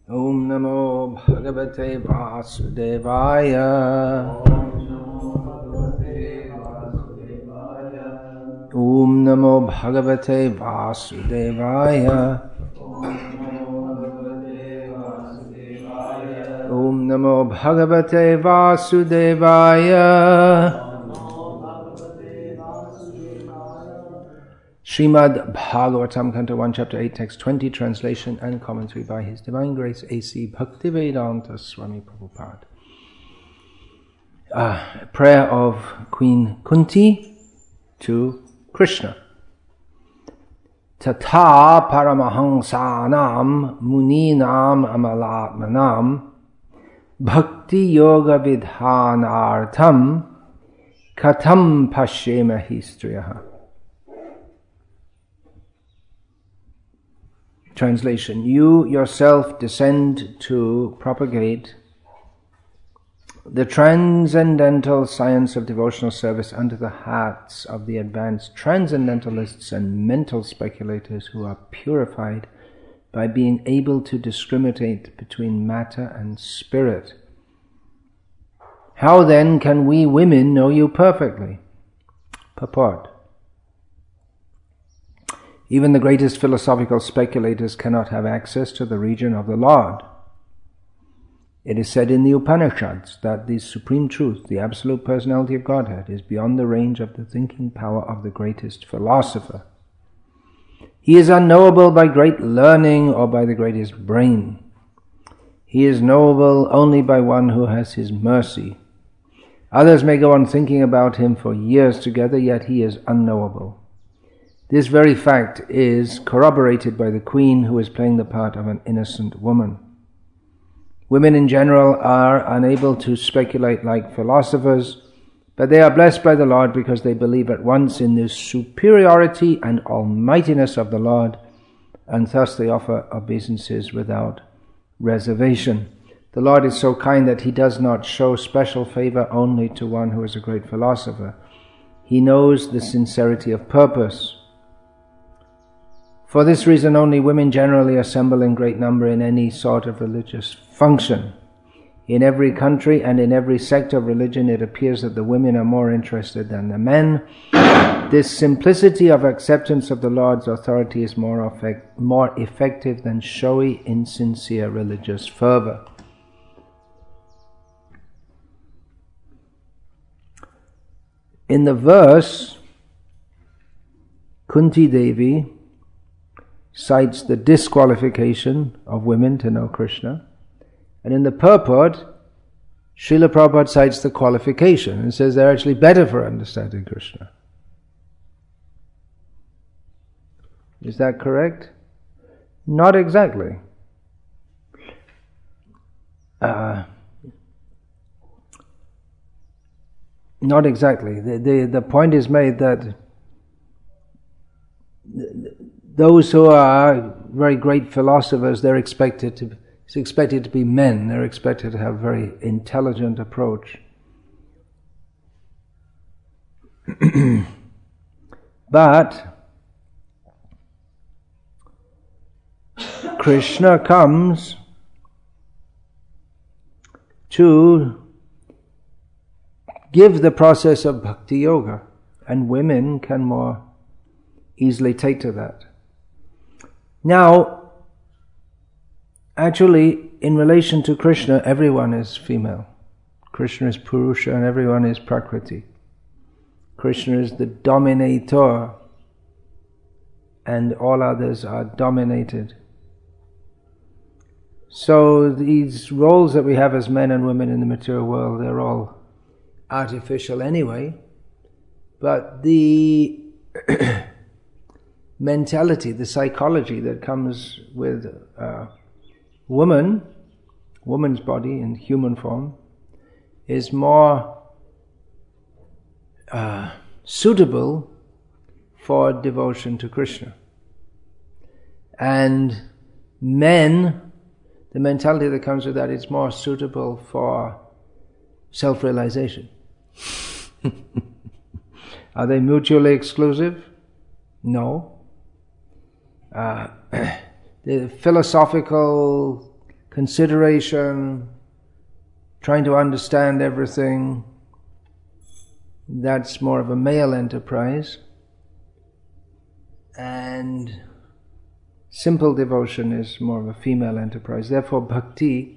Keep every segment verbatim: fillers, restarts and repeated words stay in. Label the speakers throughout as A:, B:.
A: Om Namo Bhagavate Vasudevaya. Om Namo Bhagavate Vasudevaya. Om Namo Bhagavate Vasudevaya. Srimad Bhagavatam, Canto one, Chapter eight, Text twenty, translation and commentary by His Divine Grace A C Bhaktivedanta Swami Prabhupada. Uh, prayer of Queen Kunti to Krishna. Tata Paramahansanam Muninam Amalatmanam Bhakti Yoga Vidhanartham Katam Pashyema Histriyaha. Translation. You yourself descend to propagate the transcendental science of devotional service under the hats of the advanced transcendentalists and mental speculators who are purified by being able to discriminate between matter and spirit. How then can we women know you perfectly? Purport. Even the greatest philosophical speculators cannot have access to the region of the Lord. It is said in the Upanishads that the supreme truth, the absolute personality of Godhead, is beyond the range of the thinking power of the greatest philosopher. He is unknowable by great learning or by the greatest brain. He is knowable only by one who has his mercy. Others may go on thinking about him for years together, yet he is unknowable. This very fact is corroborated by the queen who is playing the part of an innocent woman. Women in general are unable to speculate like philosophers, but they are blessed by the Lord because they believe at once in the superiority and almightiness of the Lord, and thus they offer obeisances without reservation. The Lord is so kind that He does not show special favor only to one who is a great philosopher. He knows the sincerity of purpose. For this reason only women generally assemble in great number in any sort of religious function. In every country and in every sect of religion it appears that the women are more interested than the men. This simplicity of acceptance of the Lord's authority is more, effect, more effective than showy, insincere religious fervor. In the verse, Kunti Devi cites the disqualification of women to know Krishna. And in the purport, Srila Prabhupada cites the qualification and says they're actually better for understanding Krishna. Is that correct? Not exactly. Uh, not exactly. The, the, the point is made that those who are very great philosophers, they're expected to, it's expected to be men. They're expected to have a very intelligent approach. But Krishna comes to give the process of bhakti yoga, and women can more easily take to that. Now, actually, in relation to Krishna, everyone is female. Krishna is Purusha and everyone is Prakriti. Krishna is the dominator and all others are dominated. So these roles that we have as men and women in the material world, they're all artificial anyway. But the mentality, the psychology that comes with uh, woman, woman's body in human form, is more uh, suitable for devotion to Krishna. And men, the mentality that comes with that is more suitable for self-realization. Are they mutually exclusive? No. Uh, the philosophical consideration, trying to understand everything, that's more of a male enterprise. And simple devotion is more of a female enterprise. Therefore, bhakti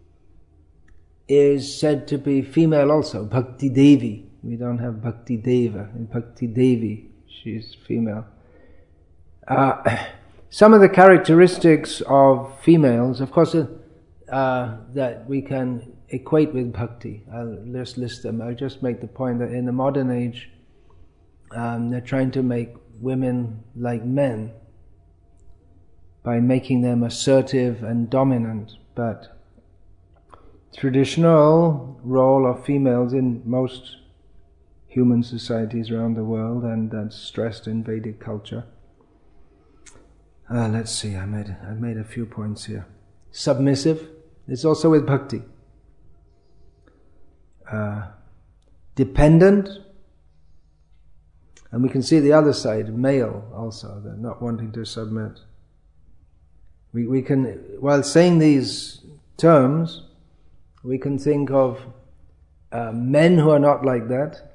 A: is said to be female also, Bhakti Devi. We don't have Bhakti Deva. In Bhakti Devi, she's female. Uh, some of the characteristics of females, of course, uh, that we can equate with bhakti. I'll just list them. I'll just make the point that in the modern age, um, they're trying to make women like men by making them assertive and dominant, but traditional role of females in most human societies around the world, and that's stressed in Vedic culture. Uh, let's see, I made I made a few points here. Submissive is also with bhakti. Uh, dependent, and we can see the other side, male also, they're not wanting to submit. We we can, while saying these terms, we can think of uh, men who are not like that,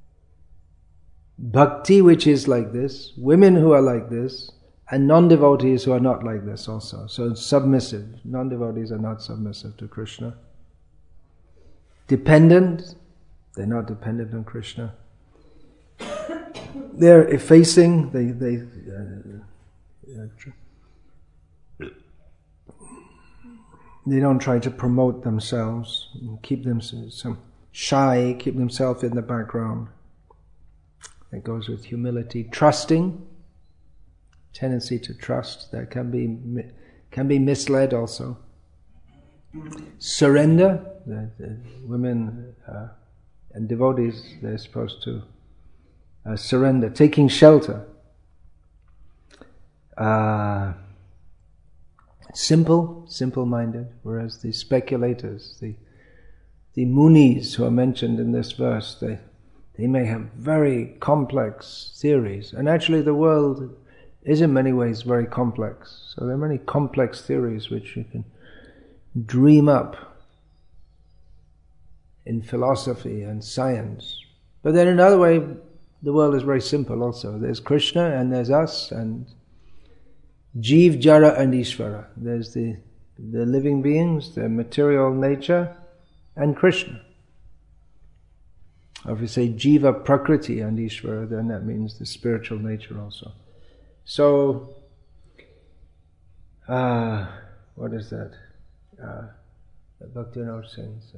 A: bhakti which is like this, women who are like this, and non-devotees who are not like this also. So submissive. Non-devotees are not submissive to Krishna. Dependent, they're not dependent on Krishna. They're effacing, they... they uh, They don't try to promote themselves, keep them some shy, keep themselves in the background. That goes with humility. Trusting, tendency to trust, that can be can be misled also. Surrender, the, the women uh, and devotees, they're supposed to uh, surrender. Taking shelter. Uh, Simple, simple-minded, whereas the speculators, the the munis who are mentioned in this verse, they they may have very complex theories, and actually the world is in many ways very complex. So there are many complex theories which you can dream up in philosophy and science. But then in another way, the world is very simple also. There's Krishna and there's us, and Jeev, Jara and Ishvara. There's the, the living beings, the material nature, and Krishna. Or if we say Jiva, Prakriti and Ishvara, then that means the spiritual nature also. So, uh, what is that? Uh, Bhaktivinoda sings.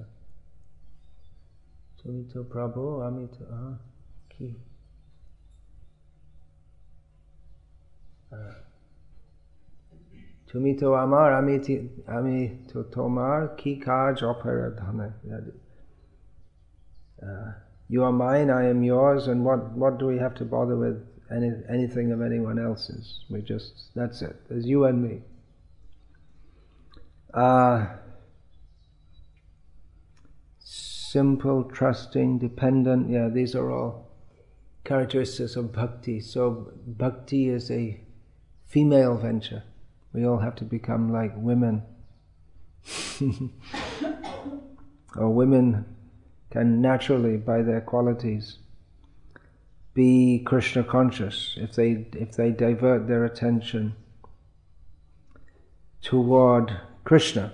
A: Tumito Prabhu, Amito, uh, Ki. Uh, Tumi to amar, ami to tomar, ki kaj operadhane. You are mine, I am yours, and what, what do we have to bother with any, anything of anyone else's? We just, that's it. There's you and me. Uh, simple, trusting, dependent, yeah, these are all characteristics of bhakti. So bhakti is a female venture. We all have to become like women. Or women can naturally, by their qualities, be Krishna conscious if they if they divert their attention toward Krishna.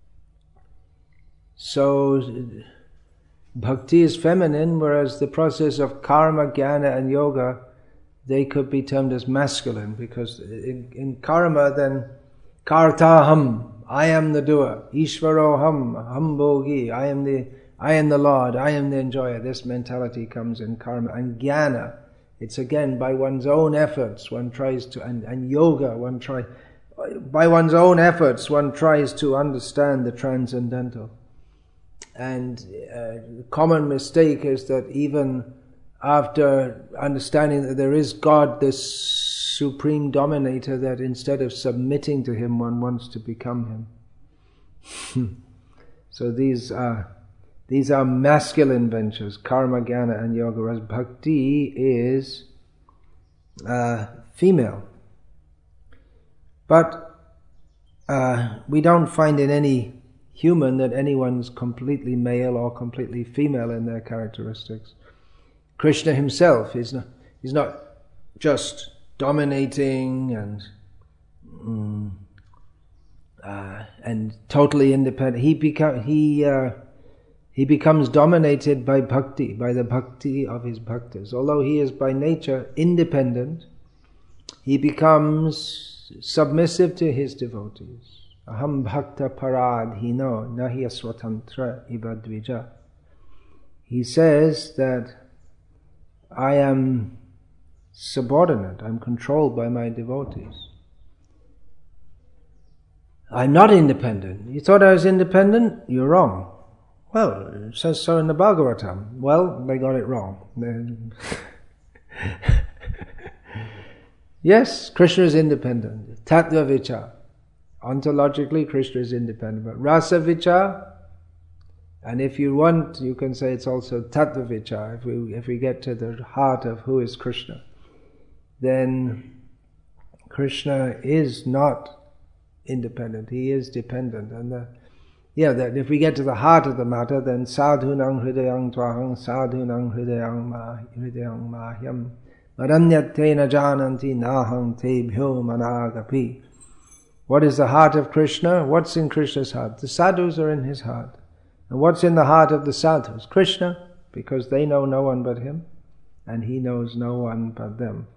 A: So bhakti is feminine, whereas the process of karma, jnana and yoga, they could be termed as masculine, because in, in karma then, kartaham, I am the doer, ishvaroham, ham bhogi, I am the I am the Lord, I am the enjoyer. This mentality comes in karma. And jnana, it's again by one's own efforts, one tries to, and, and yoga, one try, by one's own efforts, one tries to understand the transcendental. And uh, the common mistake is that even after understanding that there is God, this supreme dominator, that instead of submitting to Him, one wants to become Him. So these are these are masculine ventures, karma, jnana and yoga, whereas bhakti is uh, female. But uh, we don't find in any human that anyone's completely male or completely female in their characteristics. Krishna himself is not, he's not just dominating and mm, uh, and totally independent. He become he uh, he becomes dominated by bhakti, by the bhakti of his bhaktas. Although he is by nature independent, he becomes submissive to his devotees. Aham bhakta paradhino nahi aswatantra iva dvija. He says that I am subordinate, I'm controlled by my devotees. I'm not independent. You thought I was independent? You're wrong. Well, it says so in the Bhagavatam. Well, they got it wrong. Yes, Krishna is independent. Tattva vichar. Ontologically, Krishna is independent. But rasa vichar, and if you want, you can say it's also tattva vichar. If we, if we get to the heart of who is Krishna, then Krishna is not independent. He is dependent. And the, yeah, that if we get to the heart of the matter, then sadhunang hridayang tvahang sadhunang hridayang ma hridayang mahyam maranyatena jananti nahang tebhyo managapi. What is the heart of Krishna? What's in Krishna's heart? The sadhus are in his heart. And what's in the heart of the sadhus? Krishna, because they know no one but him, and he knows no one but them.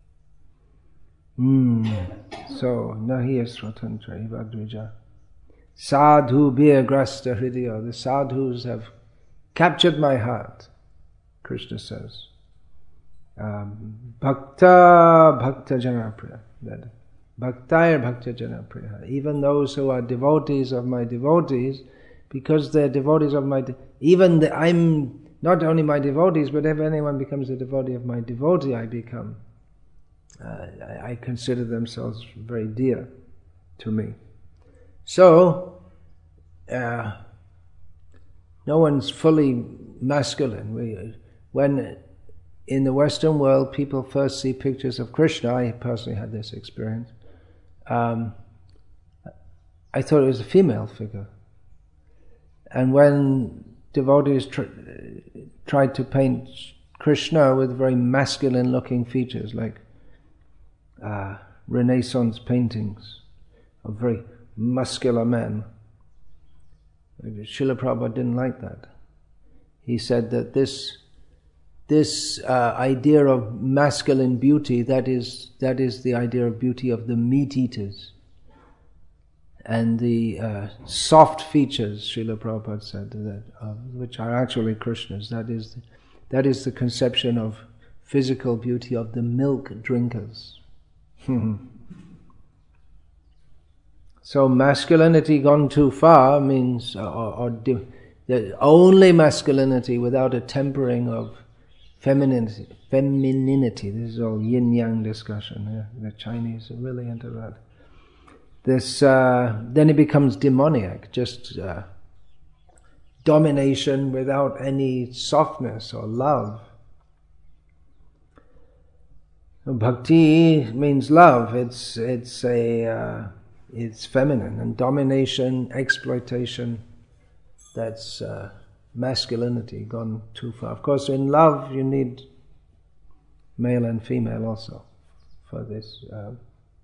A: Mm. So, nahi aswatantra iva dvija. Sadhu bhyagrasta hridaya. The sadhus have captured my heart, Krishna says. Um, bhakta bhakta janapriya. That Bhaktaya bhakta janapriya. Even those who are devotees of my devotees, because they're devotees of my... De- even the, I'm not only my devotees, but if anyone becomes a devotee of my devotee, I become... Uh, I, I consider themselves very dear to me. So, uh, no one's fully masculine. We, when in the Western world people first see pictures of Krishna, I personally had this experience, um, I thought it was a female figure. And when devotees tr- tried to paint Krishna with very masculine looking features, like uh, Renaissance paintings of very muscular men, Srila Prabhupada didn't like that. He said that this this uh, idea of masculine beauty, that is that is the idea of beauty of the meat eaters. And the uh, soft features, Srila Prabhupada said, that uh, which are actually Krishna's, that is the, that is the conception of physical beauty of the milk drinkers. So masculinity gone too far means, or, or di- only masculinity without a tempering of femininity. Femininity. This is all yin-yang discussion. Yeah? The Chinese are really into that. This uh, then it becomes demoniac, just uh, domination without any softness or love. Bhakti means love. It's it's a uh, it's feminine, and domination, exploitation, that's uh, masculinity gone too far. Of course, in love you need male and female also for this. Uh,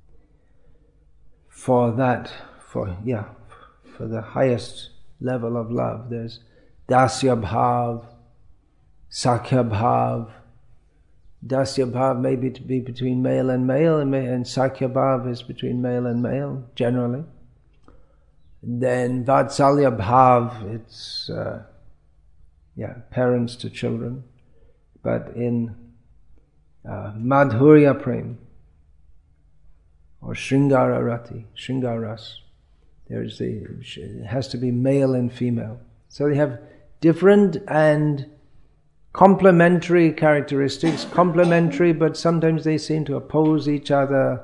A: For that, for yeah, for the highest level of love, there's dasya bhav, sakhya bhav. Dasya bhav may be, to be between male and male, and, may, and sakhya bhav is between male and male, generally. Then vatsalya bhav, it's uh, yeah, parents to children. But in uh, madhurya prem, or Shringara Rati, Shringaras, there's the, it has to be male and female. So they have different and complementary characteristics, complementary, but sometimes they seem to oppose each other.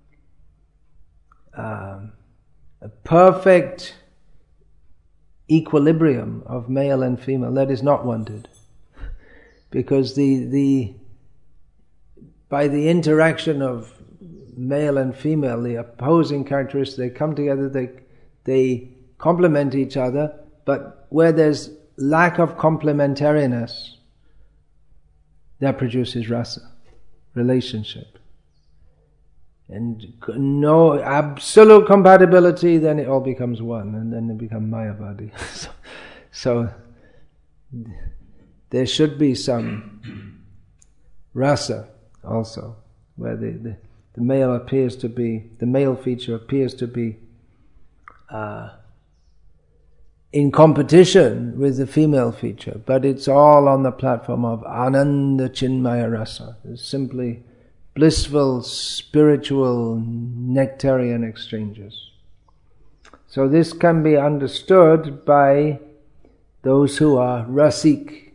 A: Um, a perfect equilibrium of male and female, that is not wanted. Because the the by the interaction of male and female, the opposing characteristics, they come together, they they complement each other, but where there's lack of complementariness, that produces rasa, relationship. And no absolute compatibility, then it all becomes one, and then it becomes Mayavadi. so, so there should be some rasa also, where the, the, the male appears to be, the male feature appears to be uh, in competition with the female feature, but it's all on the platform of Ananda Chinmaya Rasa. It's simply blissful, spiritual, nectarian exchanges. So this can be understood by those who are rasik.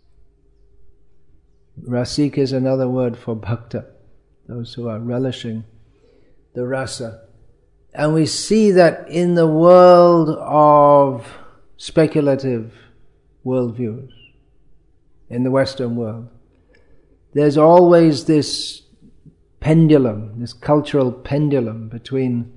A: Rasik is another word for bhakta, those who are relishing the rasa. And we see that in the world of speculative worldviews, in the Western world, there's always this pendulum, this cultural pendulum between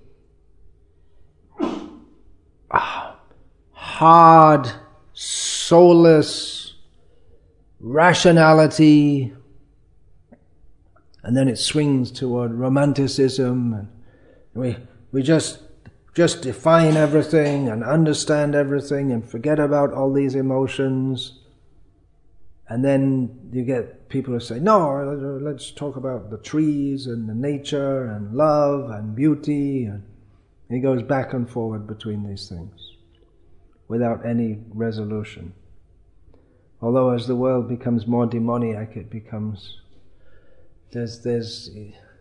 A: hard, soulless rationality, and then it swings toward romanticism, and we we just just define everything and understand everything and forget about all these emotions. And then you get people who say, no, let's talk about the trees and the nature and love and beauty. And he goes back and forward between these things without any resolution. Although as the world becomes more demoniac, it becomes, there's, there's,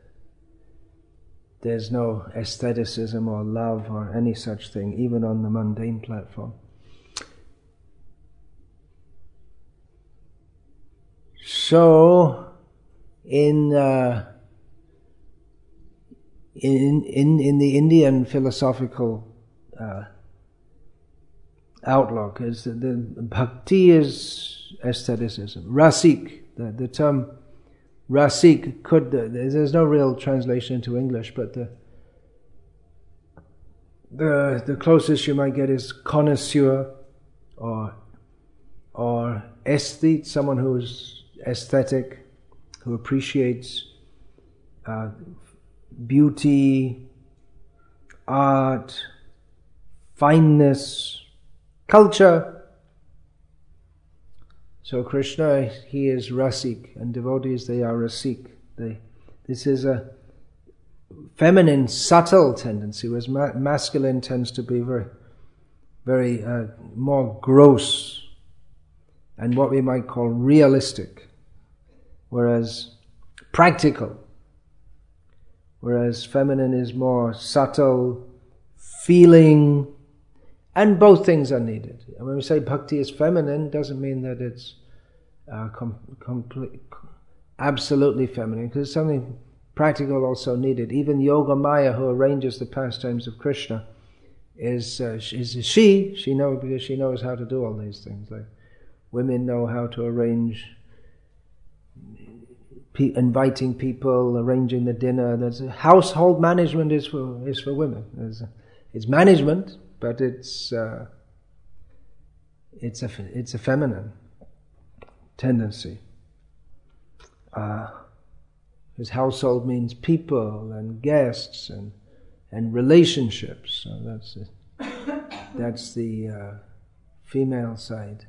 A: there's no aestheticism or love or any such thing, even on the mundane platform. So, in, uh, in in in the Indian philosophical uh, outlook, is that the bhakti is aestheticism. Rasik, the, the term rasik could, there's no real translation into English, but the the the closest you might get is connoisseur or or aesthete, someone who's aesthetic, who appreciates uh, beauty, art, fineness, culture. So Krishna, he is rasik, and devotees, they are rasik. They, this is a feminine, subtle tendency, whereas ma- masculine tends to be very, very uh, more gross and what we might call realistic, whereas practical, whereas feminine is more subtle, feeling, and both things are needed. And when we say bhakti is feminine, doesn't mean that it's uh, com- complete, absolutely feminine, because something practical also needed. Even Yoga Maya, who arranges the pastimes of Krishna, is uh, is a she. She knows, because she knows how to do all these things. Like women know how to arrange pe- inviting people, arranging the dinner. There's a household management is for is for women. There's a, it's management, but it's uh, it's a it's a feminine tendency. Uh, His household means people and guests and and relationships. So that's it. That's the uh, female side.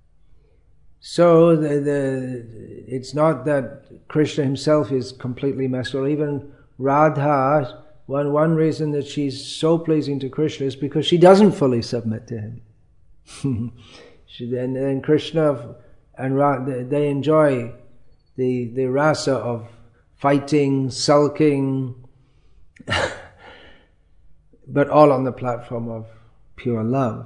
A: So the, the it's not that Krishna himself is completely masculine. Even Radha, one one reason that she's so pleasing to Krishna is because she doesn't fully submit to him. she, and then Krishna and Radha, they enjoy the the rasa of fighting, sulking, but all on the platform of pure love.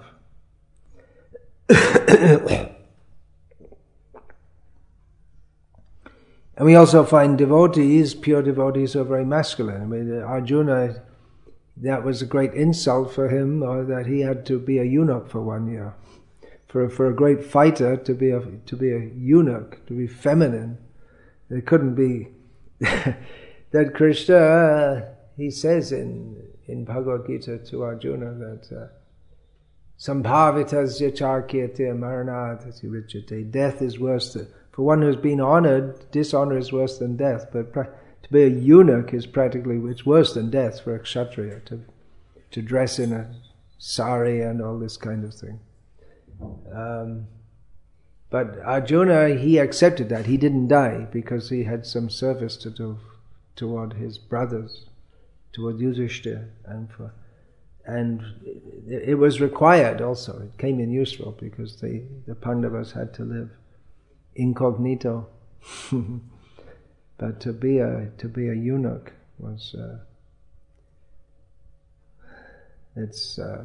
A: And we also find devotees, pure devotees, who are very masculine. I mean, Arjuna, that was a great insult for him, or that he had to be a eunuch for one year. For for a great fighter to be a to be a eunuch, to be feminine, it couldn't be. that Krishna, he says in, in Bhagavad Gita to Arjuna that uh, Sambhavitasya charkyate maranadhati richate. Death is worse than, for one who's been honored, dishonor is worse than death, but pra- to be a eunuch is practically, it's worse than death for a kshatriya, to, to dress in a sari and all this kind of thing. Um, but Arjuna, he accepted that. He didn't die because he had some service to do toward his brothers, toward Yudhishthira, and for, and it, it was required also. It came in useful because the, the Pandavas had to live incognito. But to be a to be a eunuch was uh, it's uh,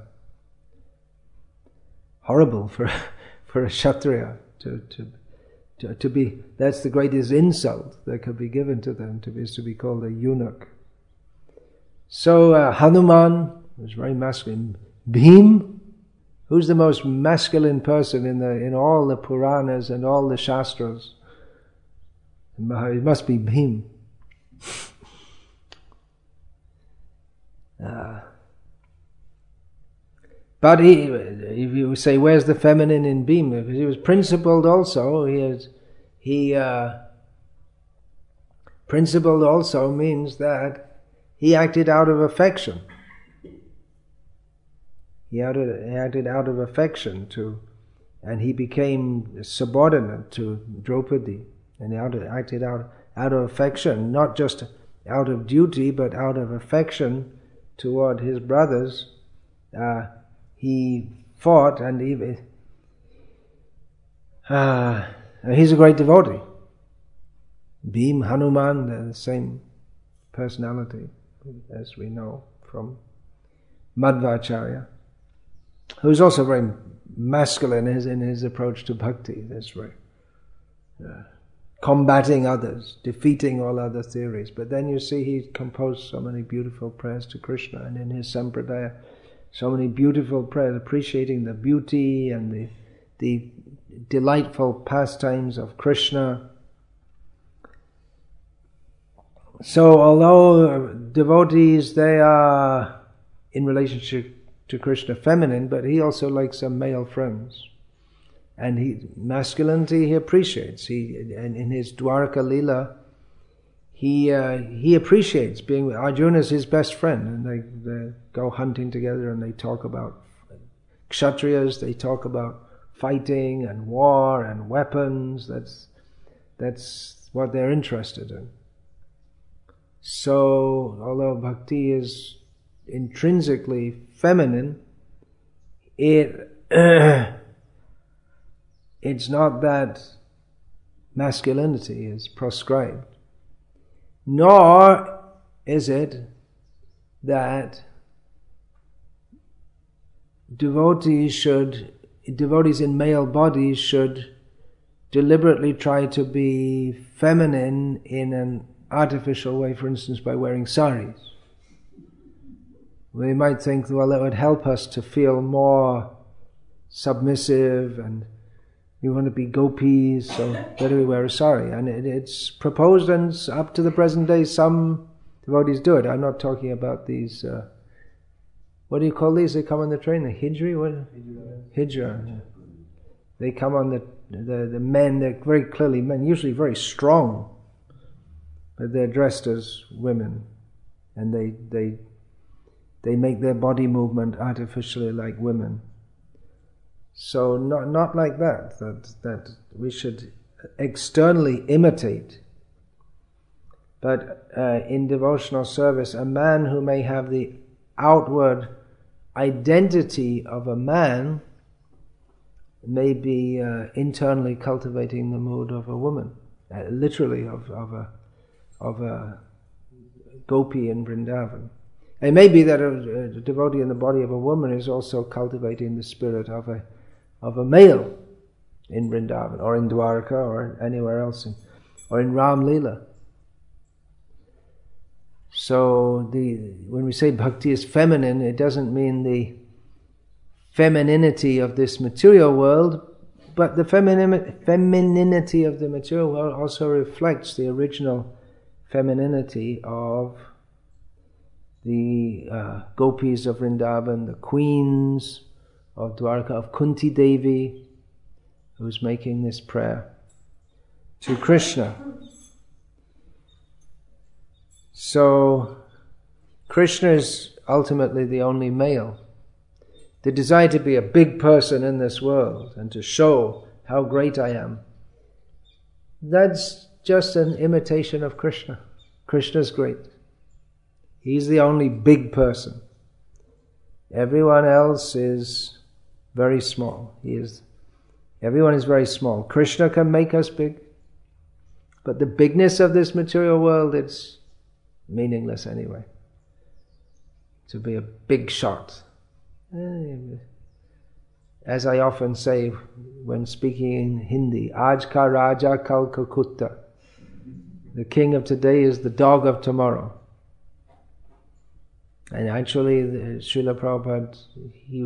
A: horrible for for a kshatriya to, to to to be. That's the greatest insult that could be given to them, to be is to be called a eunuch. So uh, Hanuman was very masculine. Bhim, who's the most masculine person in the in all the Puranas and all the Shastras? It must be Bhim. Uh, but he, if you say, where's the feminine in Bhim? Because he was principled also. He has, he uh, principled also means that he acted out of affection. He acted, he acted out of affection to, and he became subordinate to Draupadi. And out of, acted out, out of affection, not just out of duty, but out of affection toward his brothers. Uh, he fought, and he, uh, he's a great devotee. Bhim, Hanuman, they're the same personality, as we know from Madhvacharya, who's also very masculine in his, in his approach to bhakti. That's very uh, combating others, defeating all other theories. But then you see he composed so many beautiful prayers to Krishna, and in his sampradaya, so many beautiful prayers, appreciating the beauty and the the delightful pastimes of Krishna. So although devotees, they are in relationship to Krishna feminine, but he also likes some male friends. And he, masculinity he appreciates. He, and in his Dwarka Leela, he uh, he appreciates being with Arjuna's his best friend, and they, they go hunting together and they talk about kshatriyas, they talk about fighting and war and weapons. That's that's what they're interested in. So, although bhakti is intrinsically feminine, it it's not that masculinity is proscribed, nor is it that devotees should, devotees in male bodies should deliberately try to be feminine in an artificial way, for instance, by wearing saris. We might think, well, that would help us to feel more submissive and we want to be gopis, so better we wear a sari. And it, it's proposed, and up to the present day, some devotees do it. I'm not talking about these, uh, what do you call these? They come on the train, the hijri? What? Hijra. Yeah. They come on the, the, the men, they're very clearly men, usually very strong, but they're dressed as women, and they they they make their body movement artificially like women. So not not like that, that that we should externally imitate. But uh, in devotional service, a man who may have the outward identity of a man may be uh, internally cultivating the mood of a woman, uh, literally of, of a of a gopi in Vrindavan. It may be that a, a devotee in the body of a woman is also cultivating the spirit of a of a male in Vrindavan, or in Dwarka, or anywhere else, in, or in Ram Leela. So the when we say bhakti is feminine, it doesn't mean the femininity of this material world, but the femini- femininity of the material world also reflects the original femininity of the uh, gopis of Vrindavan, the queens of Dwarka, of Kunti Devi, who's making this prayer to Krishna. So Krishna is ultimately the only male. The desire to be a big person in this world and to show how great I am, that's just an imitation of Krishna. Krishna's great. He's the only big person. Everyone else is very small. He is, everyone is very small. Krishna can make us big, but the bigness of this material world, it's meaningless anyway. To be a big shot. As I often say when speaking in Hindi, Aaj ka Raja kal ka kutta. The king of today is the dog of tomorrow. And actually, Srila Prabhupada, he,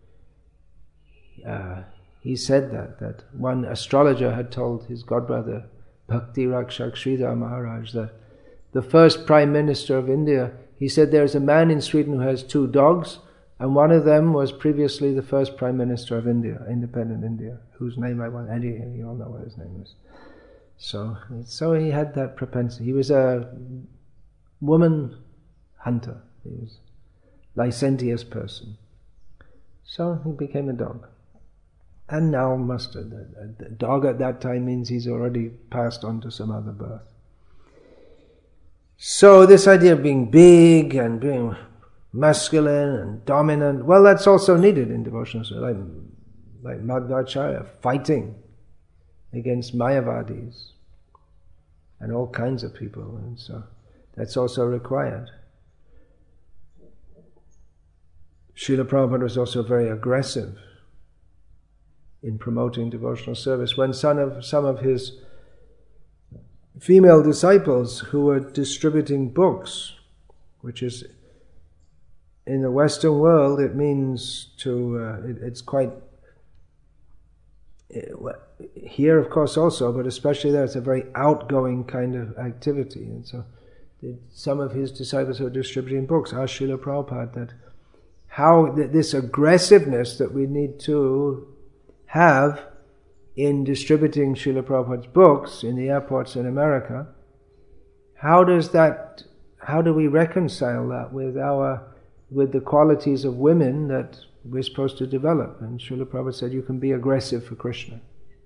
A: uh, he said that, that one astrologer had told his godbrother, Bhakti Rakshak Sridhar Maharaj, that the first Prime Minister of India, he said there's a man in Sweden who has two dogs, and one of them was previously the first Prime Minister of India, independent India, whose name I want, Eddie, you all know what his name is. So, so he had that propensity. He was a woman hunter. He was a licentious person. So he became a dog. And now mustard. A dog at that time means he's already passed on to some other birth. So this idea of being big and being masculine and dominant, well, that's also needed in devotional service. Like, like Madhvacharya fighting against Mayavadis and all kinds of people, and so that's also required. Srila Prabhupada was also very aggressive in promoting devotional service. When some of, some of his female disciples who were distributing books, which is in the Western world, it means to, uh, it, it's quite, it, here of course also, but especially there, it's a very outgoing kind of activity. And so some of his disciples who were distributing books asked Srila Prabhupada that how th- this aggressiveness that we need to have in distributing Srila Prabhupada's books in the airports in America, how does that, how do we reconcile that with our, with the qualities of women that we're supposed to develop? And Srila Prabhupada said, you can be aggressive for Krishna.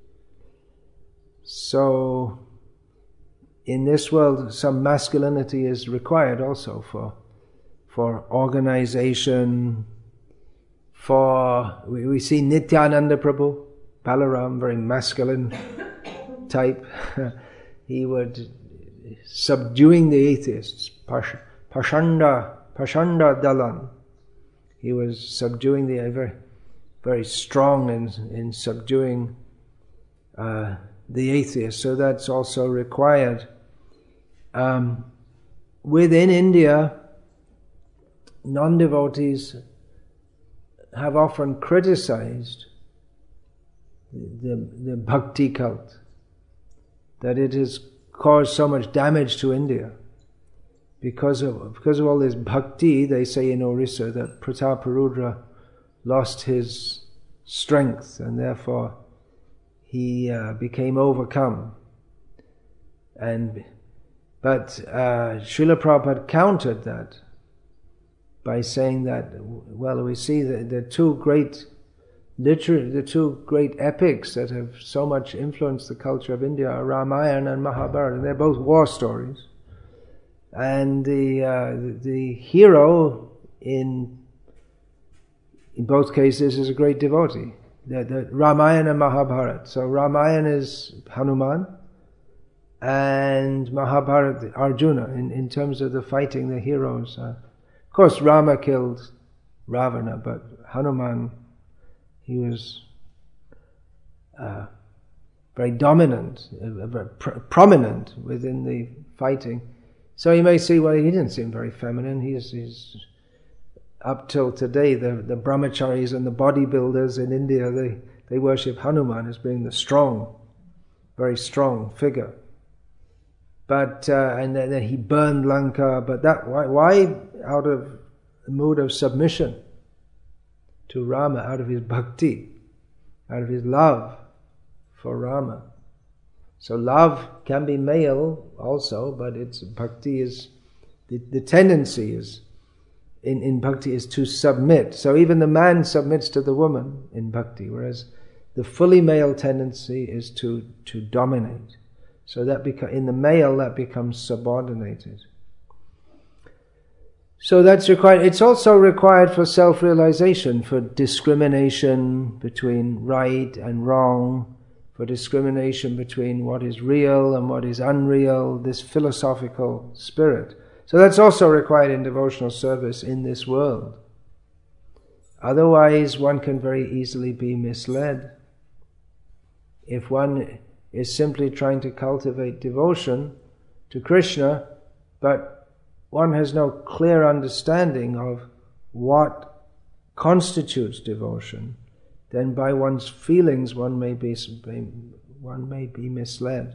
A: So, in this world, some masculinity is required also for, for organization, for, we, we see Nityananda Prabhu, Balaram, very masculine type. He would, subduing the atheists, Pash, Pashanda, Pashanda Dalan. He was subduing the, very, very strong in, in subduing uh, the atheists. So that's also required. Um, within India, non-devotees have often criticized the, the bhakti cult, that it has caused so much damage to India. Because of, because of all this bhakti, they say in Orissa that Prataparudra lost his strength and therefore he uh, became overcome. And But uh, Srila Prabhupada countered that by saying that, well, we see the, the two great literary, the two great epics that have so much influenced the culture of India are Ramayana and Mahabharata, and they're both war stories. And the uh, the hero in in both cases is a great devotee. The, the Ramayana and Mahabharata. So Ramayana is Hanuman, and Mahabharata Arjuna. In in terms of the fighting, the heroes. Uh, of course, Rama killed Ravana, but Hanuman, he was uh, very dominant, uh, very pr- prominent within the fighting. So you may see, well, he didn't seem very feminine. He's, he's up till today, the, the brahmacharis and the bodybuilders in India, they, they worship Hanuman as being the strong, very strong figure. but uh, and then, then he burned Lanka. But that why, why out of a mood of submission to Rama, out of his bhakti, out of his love for Rama. So love can be male also, but it's bhakti is the, the tendency is in, in bhakti is to submit. So even the man submits to the woman in bhakti, whereas the fully male tendency is to, to dominate. So that beca- in the male that becomes subordinated. So that's required. It's also required for self-realization, for discrimination between right and wrong, for discrimination between what is real and what is unreal, this philosophical spirit. So that's also required in devotional service in this world. Otherwise, one can very easily be misled. If one is simply trying to cultivate devotion to Krishna, but one has no clear understanding of what constitutes devotion, then by one's feelings one may be one may be misled.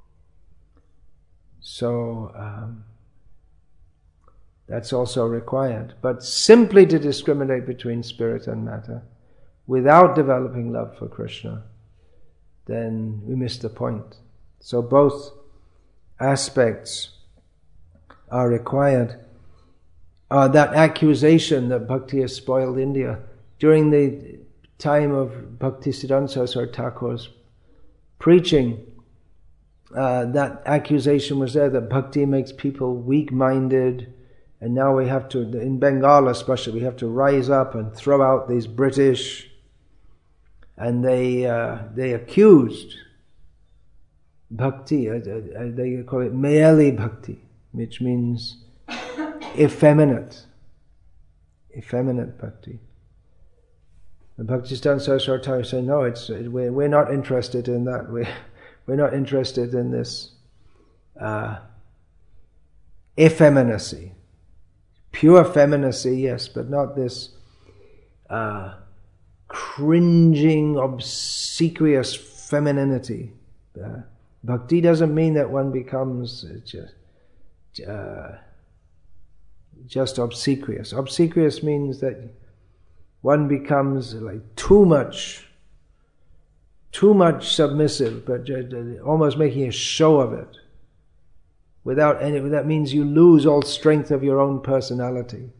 A: So um, that's also required. But simply to discriminate between spirit and matter, without developing love for Krishna, then we miss the point. So both aspects are required. Uh, that accusation that bhakti has spoiled India, during the time of Bhaktisiddhanta Saraswati Thakur's preaching, uh, that accusation was there that bhakti makes people weak-minded, and now we have to, in Bengal especially, we have to rise up and throw out these British. And they uh, they accused bhakti, uh, uh, they call it mayali bhakti, which means effeminate, effeminate bhakti. The Bhaktisiddhanta Saraswati Thakur said, no, it's it, we're, we're not interested in that. We're, we're not interested in this uh, effeminacy. Pure femininity, yes, but not this uh, cringing, obsequious femininity. Uh, bhakti doesn't mean that one becomes just, uh, just obsequious. Obsequious means that one becomes like too much, too much submissive, but almost making a show of it. Without any, that means you lose all strength of your own personality.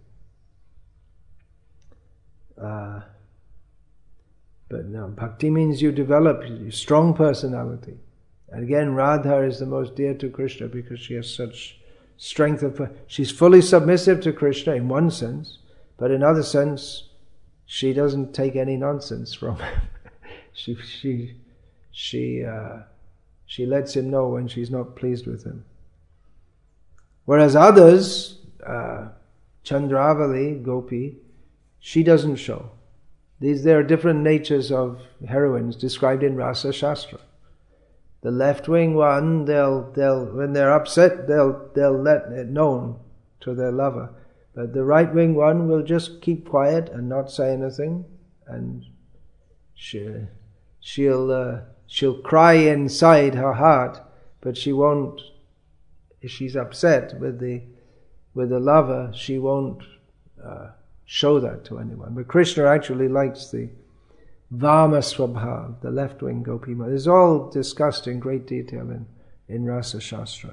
A: Uh, but no, bhakti means you develop a strong personality. And again, Radha is the most dear to Krishna because she has such strength of. She's fully submissive to Krishna in one sense, but in other sense, she doesn't take any nonsense from him. she she she uh, she lets him know when she's not pleased with him. Whereas others, uh, Chandravali, Gopi, she doesn't show. These there are different natures of heroines described in Rasa Shastra. The left-wing one, they'll they'll when they're upset, they'll they'll let it known to their lover. But the right-wing one will just keep quiet and not say anything, and she she'll uh, she'll cry inside her heart, but she won't. If she's upset with the with the lover, she won't uh, show that to anyone. But Krishna actually likes the Vama Swabhav, the left-wing Gopi. It's all discussed in great detail in, in Rasa Shastra.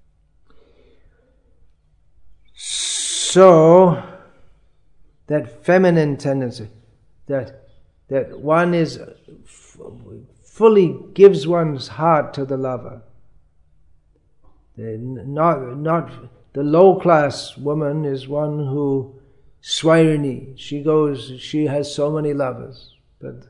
A: So, that feminine tendency, that that one is f- fully gives one's heart to the lover. Not, not the low-class woman is one who swairni. She goes. She has so many lovers, but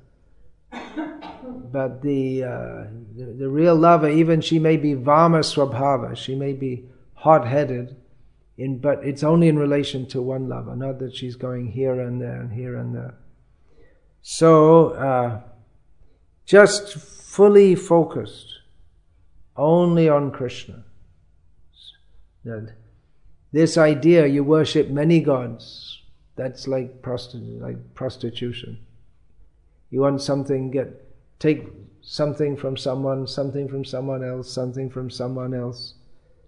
A: but the, uh, the the real lover, even she may be vama swabhava. She may be hot-headed, in but it's only in relation to one lover. Not that she's going here and there and here and there. So uh, just fully focused only on Krishna. That this idea you worship many gods, that's like prosti- like prostitution. You want something, get take something from someone, something from someone else, something from someone else,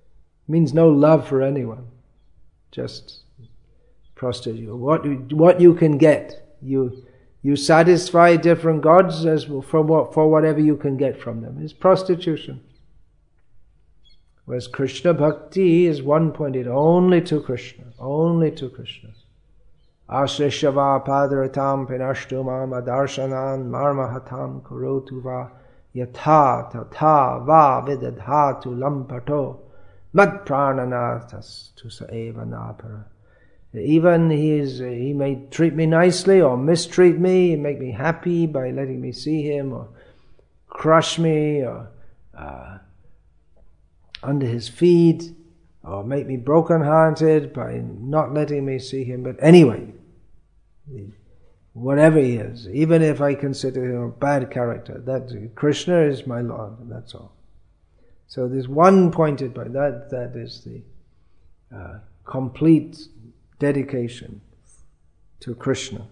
A: means no love for anyone, just prostitute. What what you can get, you you satisfy different gods as for what for whatever you can get from them. It's prostitution. Whereas Krishna Bhakti is one-pointed, only to Krishna, only to Krishna. Ashrishava padaratam pinashtumam adarshanan marmahatam kurotu va yatha tatha va vidadhatu lampato mad prananathas tu saeva napara. Even he is, he may treat me nicely or mistreat me, make me happy by letting me see him, or crush me, or uh, under his feet, or make me broken-hearted by not letting me see him. But anyway, whatever he is, even if I consider him a bad character, that Krishna is my Lord, that's all. So there's one pointed by that, that is the uh, complete dedication to Krishna.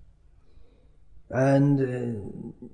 A: And uh,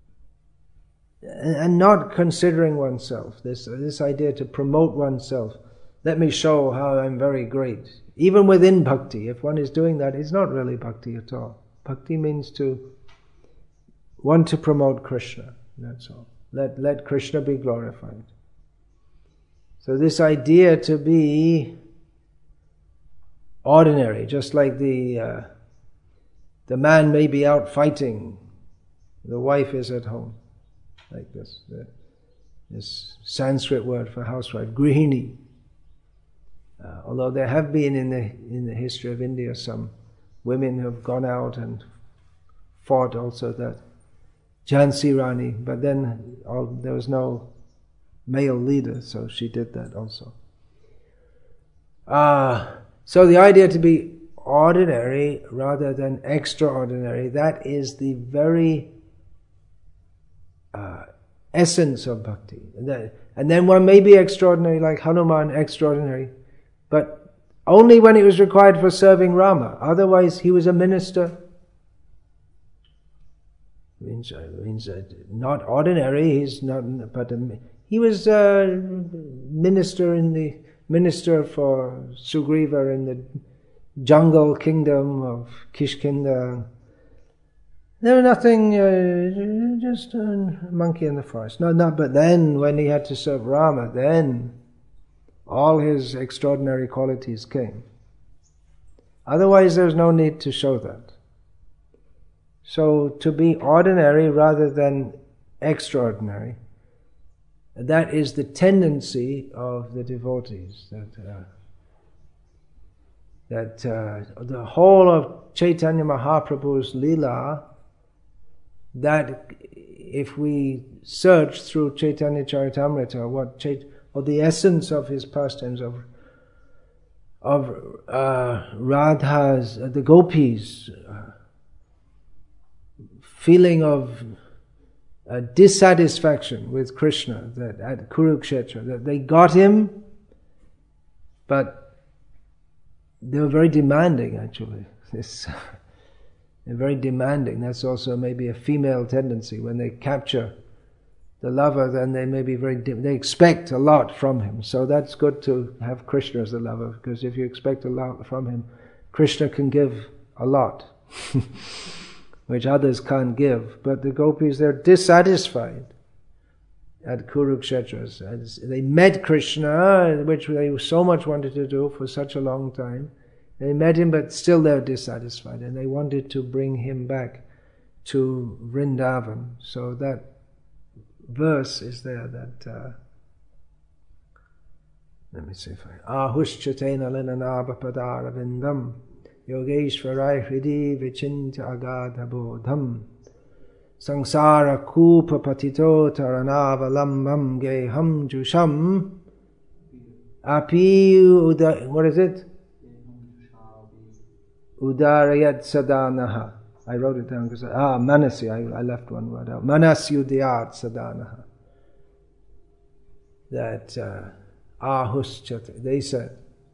A: and not considering oneself, this this idea to promote oneself, let me show how I'm very great. Even within bhakti, if one is doing that, it's not really bhakti at all. Bhakti means to want to promote Krishna, that's all. Let, let Krishna be glorified. So this idea to be ordinary, just like the uh, the man may be out fighting, the wife is at home, like this. The, this Sanskrit word for housewife, grihini. Uh, although there have been in the in the history of India some women who have gone out and fought also that Jhansi Rani, but then all, there was no male leader, so she did that also. Ah. Uh, So the idea to be ordinary rather than extraordinary, that is the very uh, essence of bhakti. And then, and then one may be extraordinary, like Hanuman, extraordinary, but only when it was required for serving Rama. Otherwise, he was a minister. Means, means uh, not ordinary. He's not, but a, he was a minister in the. Minister for Sugriva in the jungle kingdom of Kishkinda. There was nothing, uh, just a monkey in the forest. No, no, but then when he had to serve Rama, then all his extraordinary qualities came. Otherwise there's no need to show that. So to be ordinary rather than extraordinary, that is the tendency of the devotees, that uh, that uh, the whole of Chaitanya Mahaprabhu's Leela, that if we search through Chaitanya Charitamrita, what Chait- or the essence of his pastimes, of of uh, Radha's, uh, the gopis, uh, feeling of a dissatisfaction with Krishna that at Kurukshetra, that they got him, but they were very demanding actually. This, they're very demanding. That's also maybe a female tendency. When they capture the lover, then they may be very, de- they expect a lot from him. So that's good to have Krishna as the lover, because if you expect a lot from him, Krishna can give a lot. Which others can't give. But the gopis, they're dissatisfied at Kurukshetra. They met Krishna, which they so much wanted to do for such a long time. They met him, but still they're dissatisfied, and they wanted to bring him back to Vrindavan. So that verse is there that, uh, let me see if I, Ahushchatena linanabha padaravindam Yogeshwarai Hridi Vichinta Agadha Bodham Sangsara Kupa Patito Taranava Geham Jusham Api Uda, what is it? Udarayat Sadanaha. I wrote it down because, ah, Manasi, I, I left one word out. Manasyudayat Sadanaha. That, uh, Ahuschat, they said,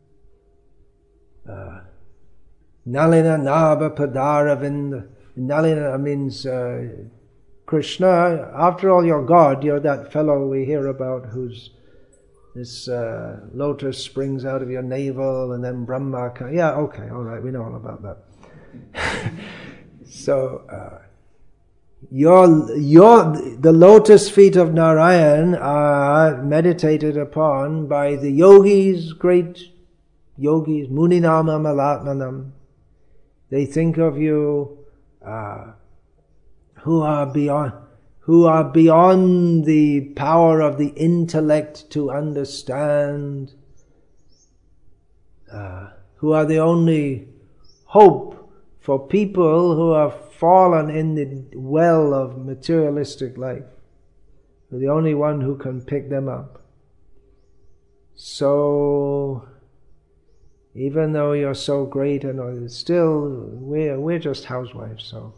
A: uh, Nalina Naba Padaravinda. Nalina means uh, Krishna. After all, you're God. You're that fellow we hear about who's this uh, lotus springs out of your navel, and then Brahma comes. Yeah, okay, all right, we know all about that. So, uh, your, your, the lotus feet of Narayan are meditated upon by the yogis, great yogis, Muninama Malatmanam. They think of you uh, who are beyond, who are beyond the power of the intellect to understand, uh, who are the only hope for people who have fallen in the well of materialistic life. You're the only one who can pick them up. So, even though you're so great and all, still we're we're just housewives. So,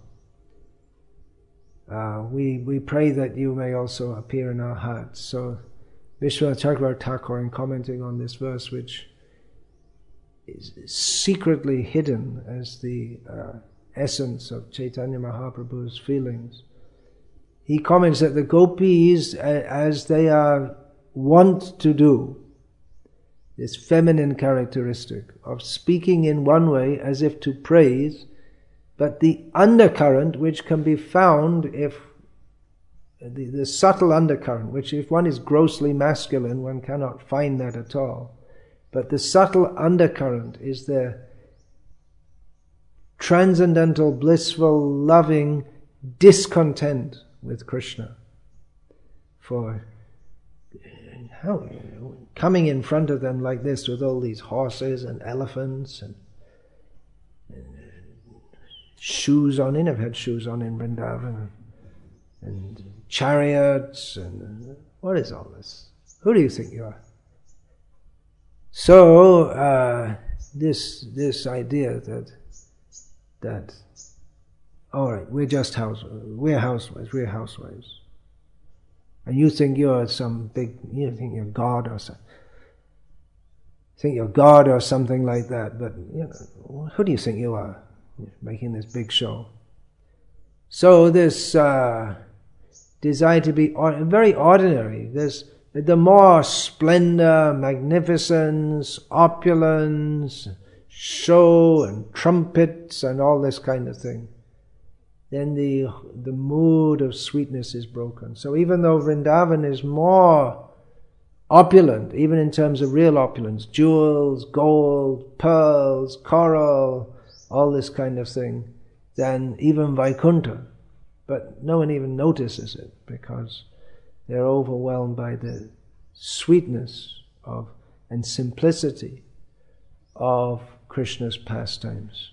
A: uh, we we pray that you may also appear in our hearts. So, Vishwanath Chakravarti Thakur, in commenting on this verse, which is secretly hidden as the uh, essence of Chaitanya Mahaprabhu's feelings, he comments that the gopis, as they are wont to do, this feminine characteristic of speaking in one way as if to praise, but the undercurrent which can be found if the, the subtle undercurrent, which if one is grossly masculine, one cannot find that at all. But the subtle undercurrent is their transcendental, blissful, loving discontent with Krishna. For how, coming in front of them like this with all these horses and elephants and, and shoes on, they never had shoes on in Vrindavan, and chariots, and what is all this? Who do you think you are? So, uh, this this idea that that all right, we're just house we're housewives, we're housewives, and you think you're some big, you think you're God or something, think you're God or something like that. But you know, who do you think you are? You're making this big show. So this uh, desire to be or, very ordinary. There's the more splendor, magnificence, opulence, show and trumpets and all this kind of thing, then the the mood of sweetness is broken. So even though Vrindavan is more opulent, even in terms of real opulence, jewels, gold, pearls, coral, all this kind of thing, than even Vaikuntha, but no one even notices it because they're overwhelmed by the sweetness of and simplicity of Krishna's pastimes.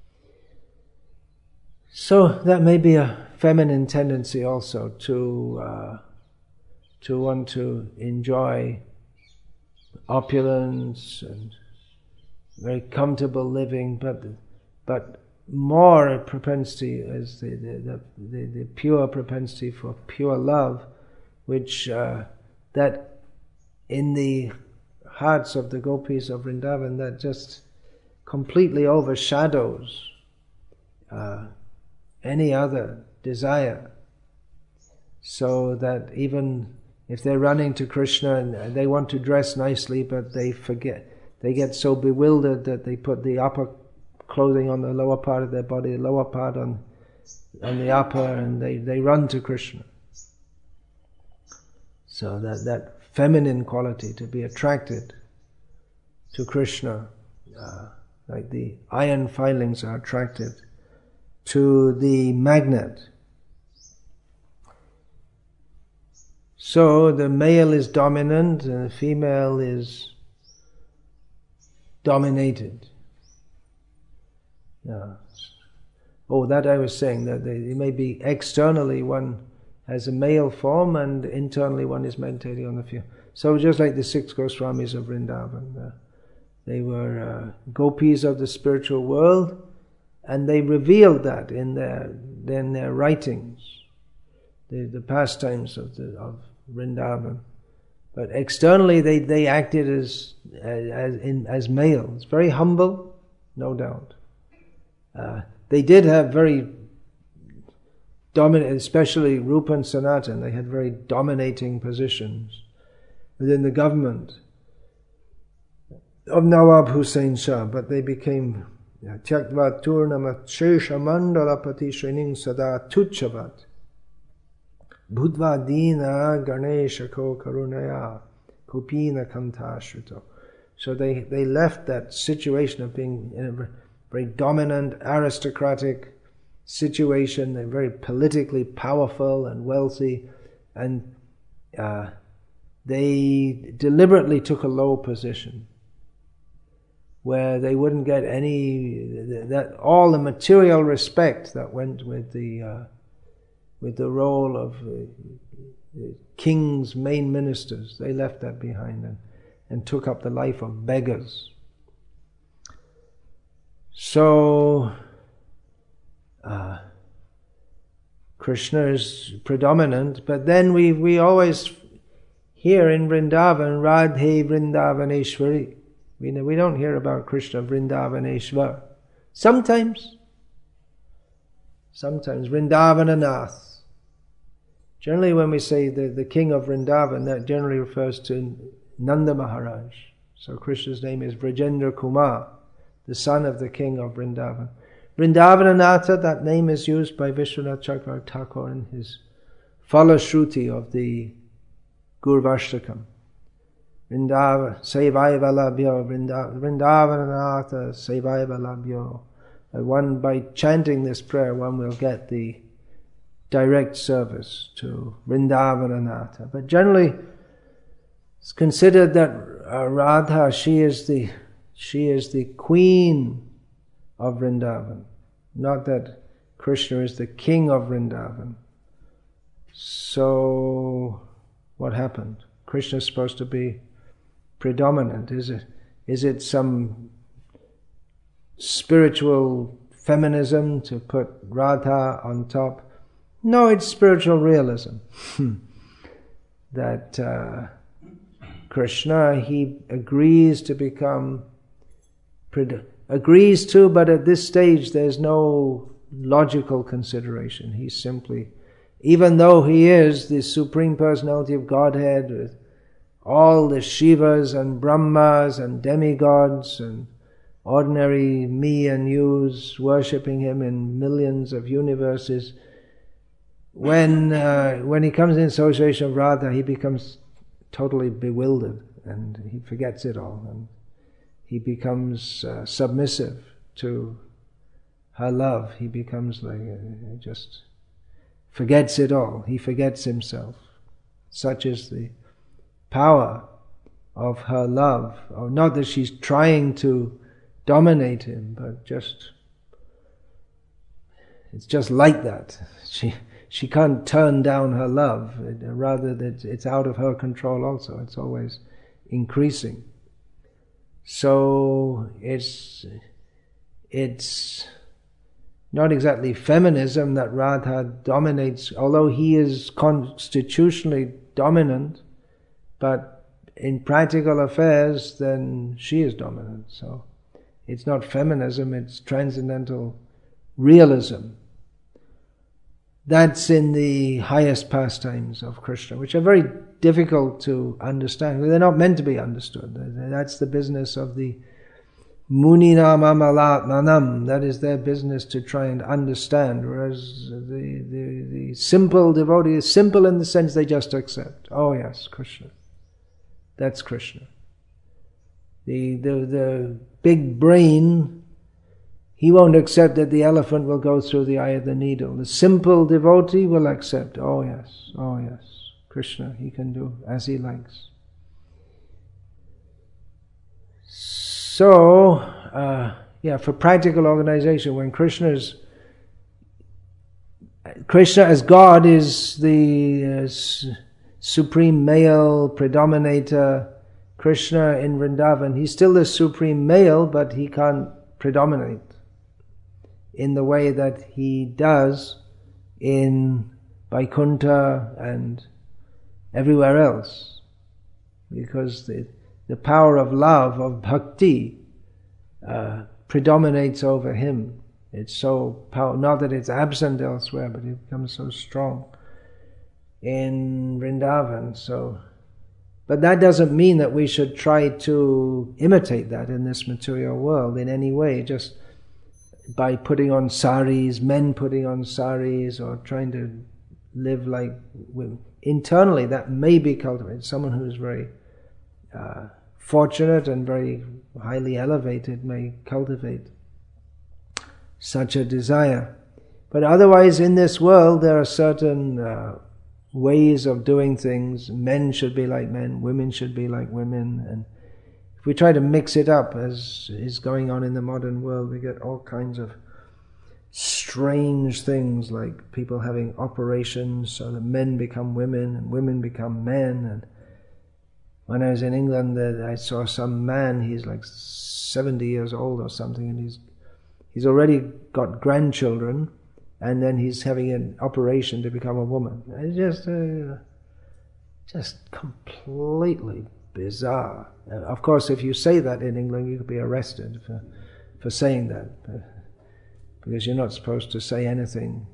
A: So that may be a feminine tendency also to uh, to want to enjoy opulence and very comfortable living, but but more a propensity is the the, the, the, the pure propensity for pure love, which uh, that in the hearts of the gopis of Vrindavan, that just completely overshadows uh, any other desire. So that even if they're running to Krishna and they want to dress nicely, but they forget, they get so bewildered that they put the upper clothing on the lower part of their body, the lower part on on the upper, and they, they run to Krishna. So that, that feminine quality, to be attracted to Krishna, uh, like the iron filings are attracted to the magnet. So the male is dominant and the female is dominated. Yeah. Oh, that I was saying, that they, it may be externally one has a male form and internally one is meditating on the female. So just like the six Goswamis of Vrindavan, uh, they were uh, gopis of the spiritual world, and they revealed that in their in their writings, the, the pastimes of the of Vrindavan. But externally, they, they acted as as in as males, very humble, no doubt. Uh, they did have very dominant, especially Rupa and Sanatan. They had very dominating positions, within the government of Nawab Hussain Shah, but they became Tyaktva Turnamat Shesha Mandalapati Shrining Sada Tuchavat Budva Dina Ganesha Ko Karunaya Kupina Kantashruto. So they, they left that situation of being in a very dominant, aristocratic situation. They're very politically powerful and wealthy, and uh, they deliberately took a low position where they wouldn't get any, that all the material respect that went with the uh, with the role of uh, the king's main ministers. They left that behind and, and took up the life of beggars. So uh, Krishna is predominant, but then we we always hear in Vrindavan, Radhe Vrindavaneshwari. We, we don't hear about Krishna Vrindavaneshwar. Sometimes, sometimes Vrindavananath. Generally when we say the, the king of Vrindavan, that generally refers to Nanda Maharaj. So Krishna's name is Vrajendra Kumar, the son of the king of Vrindavan. Vrindavananatha, that name is used by Vishwanath Chakravarti Thakur in his Falashruti of the Gurvashtakam. Vrindavan, Sevaiva Labhyo, Vrindavananatha, Sevaiva Labhyo. One, by chanting this prayer, one will get the direct service to Vrindavananatha. But generally, it's considered that uh, Radha, she is the she is the queen of Vrindavan, not that Krishna is the king of Vrindavan. So, what happened? Krishna is supposed to be predominant. Is it? Is it some spiritual feminism to put Radha on top? No, it's spiritual realism. that uh, Krishna, he agrees to become, pred- agrees to, but at this stage there's no logical consideration. He's simply, even though he is the Supreme Personality of Godhead, with all the Shivas and Brahmas and demigods and ordinary me and yous worshipping him in millions of universes, when uh, when he comes in association of Radha, he becomes totally bewildered and he forgets it all, and he becomes uh, submissive to her love. He becomes like uh, just forgets it all. He forgets himself. Such is the power of her love. Or not that she's trying to dominate him, but just it's just like that. She she can't turn down her love. Rather, that it's out of her control also. It's always increasing. So it's it's not exactly feminism that Radha dominates, although he is constitutionally dominant, but in practical affairs, then she is dominant. So it's not feminism, it's transcendental realism. That's in the highest pastimes of Krishna, which are very difficult to understand. They're not meant to be understood. That's the business of the Muninam Amalatmanam. That is their business, to try and understand. Whereas the, the, the simple devotee is simple in the sense they just accept. Oh yes, Krishna. That's Krishna. The, the, the big brain, he won't accept that the elephant will go through the eye of the needle. The simple devotee will accept, oh yes, oh yes, Krishna, he can do as he likes. So, uh, yeah, for practical organization, when Krishna's, Krishna as God is the uh, s- supreme male predominator, Krishna in Vrindavan, he's still the supreme male, but he can't predominate in the way that he does in Vaikuntha and everywhere else. Because the, the power of love, of bhakti, uh, predominates over him. It's so powerful, not that it's absent elsewhere, but it becomes so strong in Vrindavan. So But that doesn't mean that we should try to imitate that in this material world in any way, just by putting on saris, men putting on saris, or trying to live like women. Internally, that may be cultivated. Someone who's very uh, fortunate and very highly elevated may cultivate such a desire. But otherwise, in this world, there are certain uh, ways of doing things. Men should be like men, women should be like women, and if we try to mix it up, as is going on in the modern world, we get all kinds of strange things, like people having operations so that men become women and women become men. And when I was in England, I saw some man, he's like seventy years old or something, and he's he's already got grandchildren, and then he's having an operation to become a woman. It's just, uh, just completely bizarre. Uh, of course, if you say that in England, you could be arrested for, for saying that, uh, because you're not supposed to say anything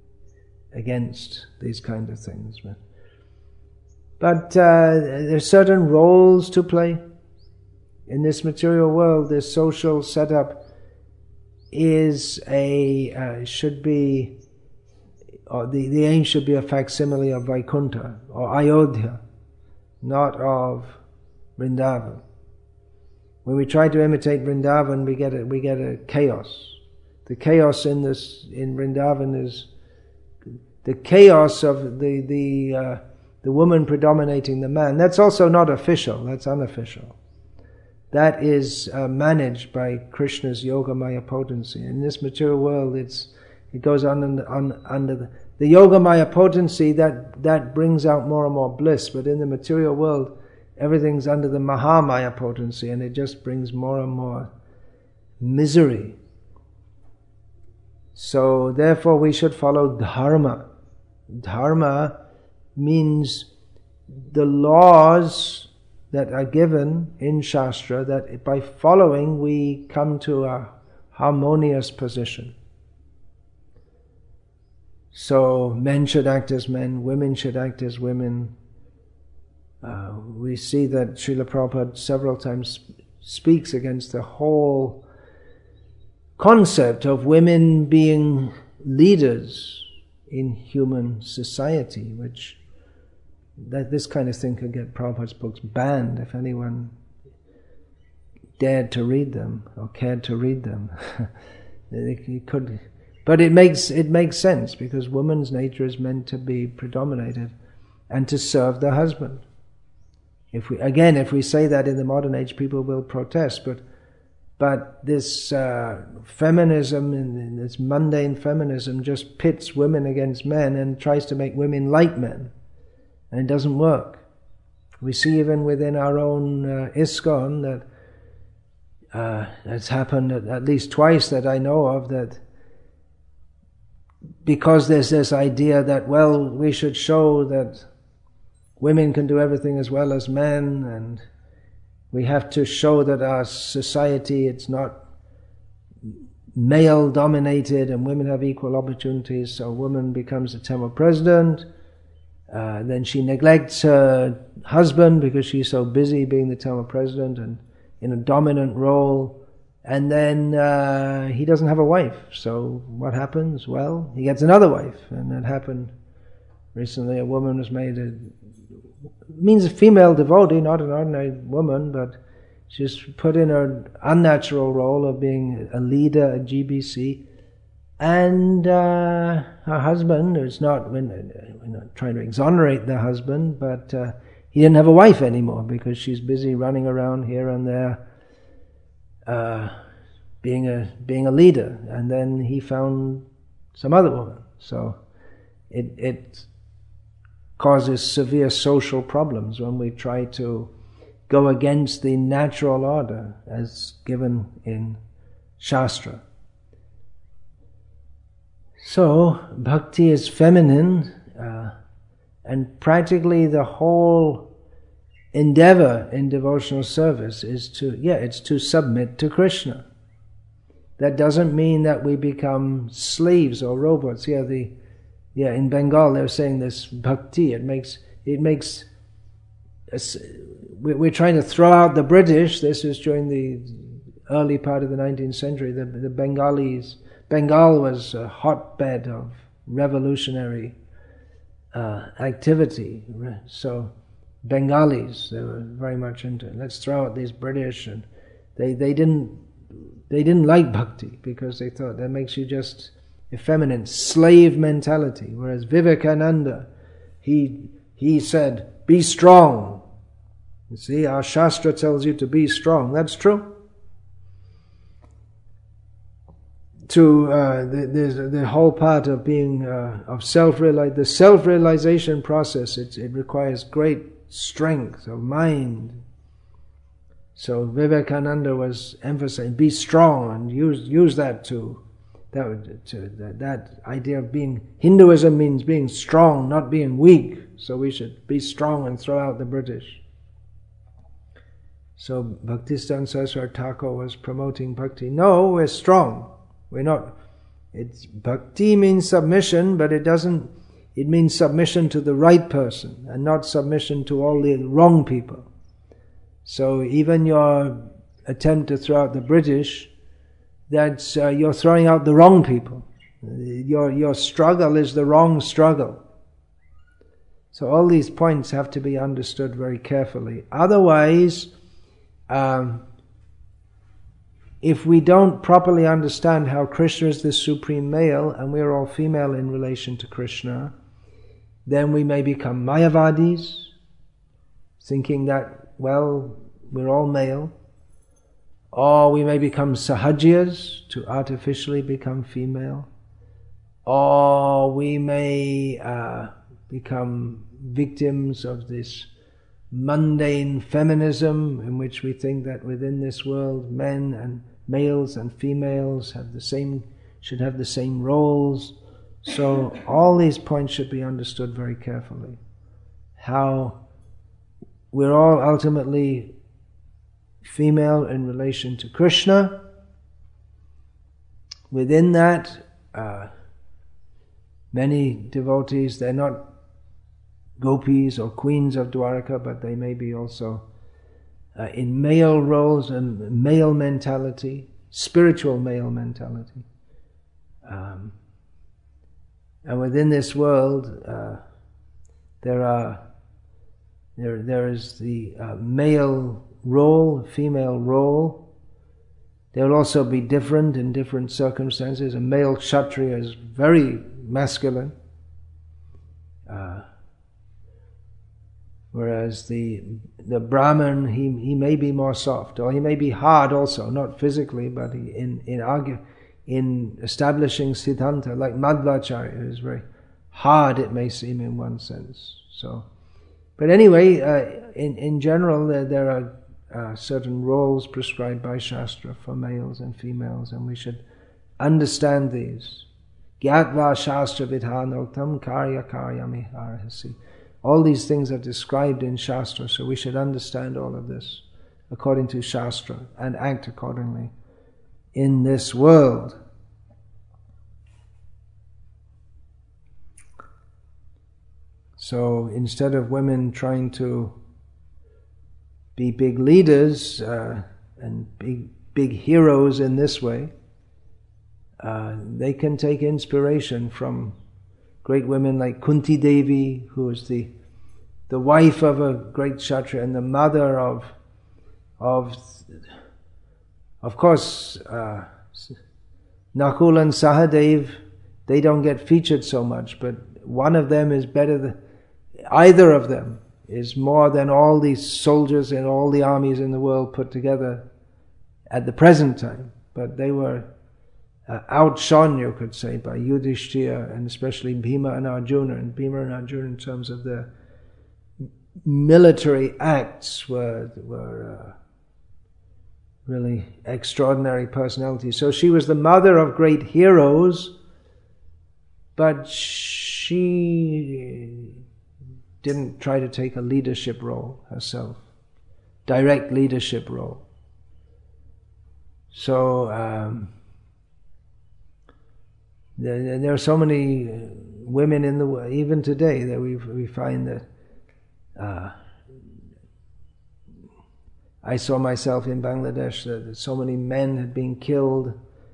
A: against these kind of things. But, but uh, there's certain roles to play. In this material world, this social setup is a, uh, should be, or the, the aim should be a facsimile of Vaikuntha, or Ayodhya, not of Vrindavan. When we try to imitate Vrindavan, we get a, we get a chaos. The chaos in this, in Vrindavan is the chaos of the, the, uh, the woman predominating the man. That's also not official, that's unofficial. That is uh, managed by Krishna's Yogamaya potency. In this material world, it's it goes on under, on, under the, the Yogamaya potency that that brings out more and more bliss. But in the material world, everything's under the Mahamaya potency, and it just brings more and more misery. So therefore, we should follow dharma. Dharma means the laws that are given in Shastra, that by following we come to a harmonious position. So men should act as men, women should act as women. Uh, we see that Srila Prabhupada several times speaks against the whole concept of women being leaders in human society, which that this kind of thing could get Prabhupada's books banned if anyone dared to read them or cared to read them. It could, but it makes it makes sense, because woman's nature is meant to be predominated and to serve the husband. If we again, if we say that in the modern age, people will protest. But but this uh, feminism and this mundane feminism just pits women against men and tries to make women like men. And it doesn't work. We see even within our own uh, ISKCON that uh, it's happened at, at least twice that I know of, that because there's this idea that, well, we should show that women can do everything as well as men, and we have to show that our society, it's not male dominated and women have equal opportunities, so a woman becomes a temple president. Uh, then she neglects her husband because she's so busy being the temple president and in a dominant role. And then uh, he doesn't have a wife. So what happens? Well, he gets another wife. And that happened recently. A woman was made a... means a female devotee, not an ordinary woman, but she's put in her unnatural role of being a leader at G B C. And uh, her husband, it's not, we're not trying to exonerate the husband, but uh, he didn't have a wife anymore because she's busy running around here and there, uh, being a being a leader. And then he found some other woman. So it it causes severe social problems when we try to go against the natural order as given in Shastra. So, bhakti is feminine, uh, and practically the whole endeavor in devotional service is to, yeah, it's to submit to Krishna. That doesn't mean that we become slaves or robots. Yeah, the, yeah, in Bengal they're saying this bhakti, it makes, it makes we're trying to throw out the British. This is during the early part of the nineteenth century. The, the Bengalis, Bengal was a hotbed of revolutionary uh, activity. So Bengalis, they were very much into it. Let's throw out these British, and they they didn't they didn't like bhakti because they thought that makes you just effeminate, slave mentality. Whereas Vivekananda, he he said, be strong. You see, our Shastra tells you to be strong. That's true. To uh, the, there's the whole part of being uh, of self-realize the self-realization process. It it requires great strength of mind. So Vivekananda was emphasizing, be strong, and use use that to that to that, that idea of being. Hinduism means being strong, not being weak. So we should be strong and throw out the British. So Bhaktisiddhanta Saraswati Thakur was promoting bhakti. No, we're strong. We're not. It's bhakti means submission, but it doesn't. It means submission to the right person and not submission to all the wrong people. So even your attempt to throw out the British, that's uh, you're throwing out the wrong people. Your your struggle is the wrong struggle. So all these points have to be understood very carefully. Otherwise, Um, if we don't properly understand how Krishna is the supreme male and we're all female in relation to Krishna, then we may become Mayavadis, thinking that, well, we're all male. Or we may become Sahajias, to artificially become female. Or we may uh, become victims of this mundane feminism, in which we think that within this world men and males and females have the same should have the same roles. So all these points should be understood very carefully. How we're all ultimately female in relation to Krishna. Within that, uh, many devotees, they're not gopis or queens of Dwaraka, but they may be also uh, in male roles and male mentality, spiritual male mentality. Um, and within this world, uh, there are there there is the uh, male role, female role. They will also be different in different circumstances. A male kshatriya is very masculine. Uh, Whereas the the Brahmin, he he may be more soft, or he may be hard also, not physically, but he, in in argue, in establishing Siddhanta, like Madhvacharya is very hard. It may seem in one sense. So, but anyway, uh, in in general, there there are uh, certain roles prescribed by Shastra for males and females, and we should understand these. Gyatva Shastra Vidhanoktam Karya Karyami Arhasi. All these things are described in Shastra, so we should understand all of this according to Shastra and act accordingly in this world. So instead of women trying to be big leaders uh, and big big heroes in this way, uh, they can take inspiration from great women like Kunti Devi, who is the the wife of a great kshatriya and the mother of of of course uh, Nakul and Sahadev. They don't get featured so much, but one of them is better than either of them is more than all these soldiers and all the armies in the world put together at the present time. But they were Uh, outshone, you could say, by Yudhishthira and especially Bhima and Arjuna. And Bhima and Arjuna, in terms of their military acts, were were uh, really extraordinary personalities. So she was the mother of great heroes, but she didn't try to take a leadership role herself, direct leadership role. So um, There, there are so many women in the world, even today, that we we find that uh, I saw myself in Bangladesh that so many men had been killed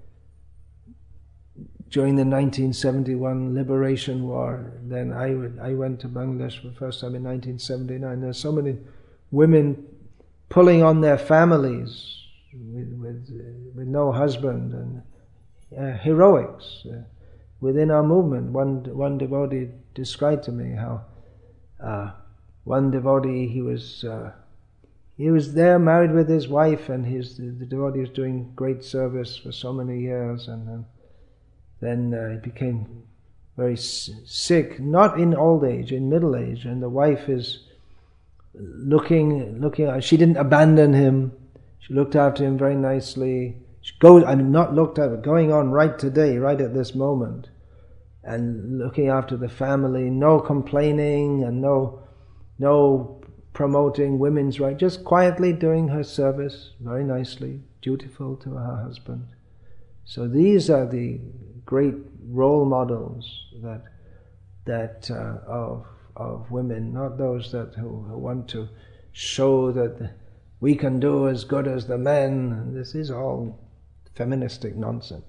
A: during the nineteen seventy-one Liberation War. Then I, would, I went to Bangladesh for the first time in nineteen seventy-nine. There's so many women pulling on their families with, with, uh, with no husband, and uh, heroics uh, within our movement. One, one devotee described to me how uh, one devotee, he was uh, he was there married with his wife, and his the, the devotee was doing great service for so many years, and, and then uh, he became very s- sick, not in old age, in middle age, and the wife is looking, looking. She didn't abandon him. She looked after him very nicely. She goes, I mean, not looked after, going on right today, right at this moment, and looking after the family. No complaining and no, no promoting women's rights. Just quietly doing her service very nicely, dutiful to her husband. So these are the great role models that that uh, of of women, not those that who, who want to show that we can do as good as the men. This is all feministic nonsense.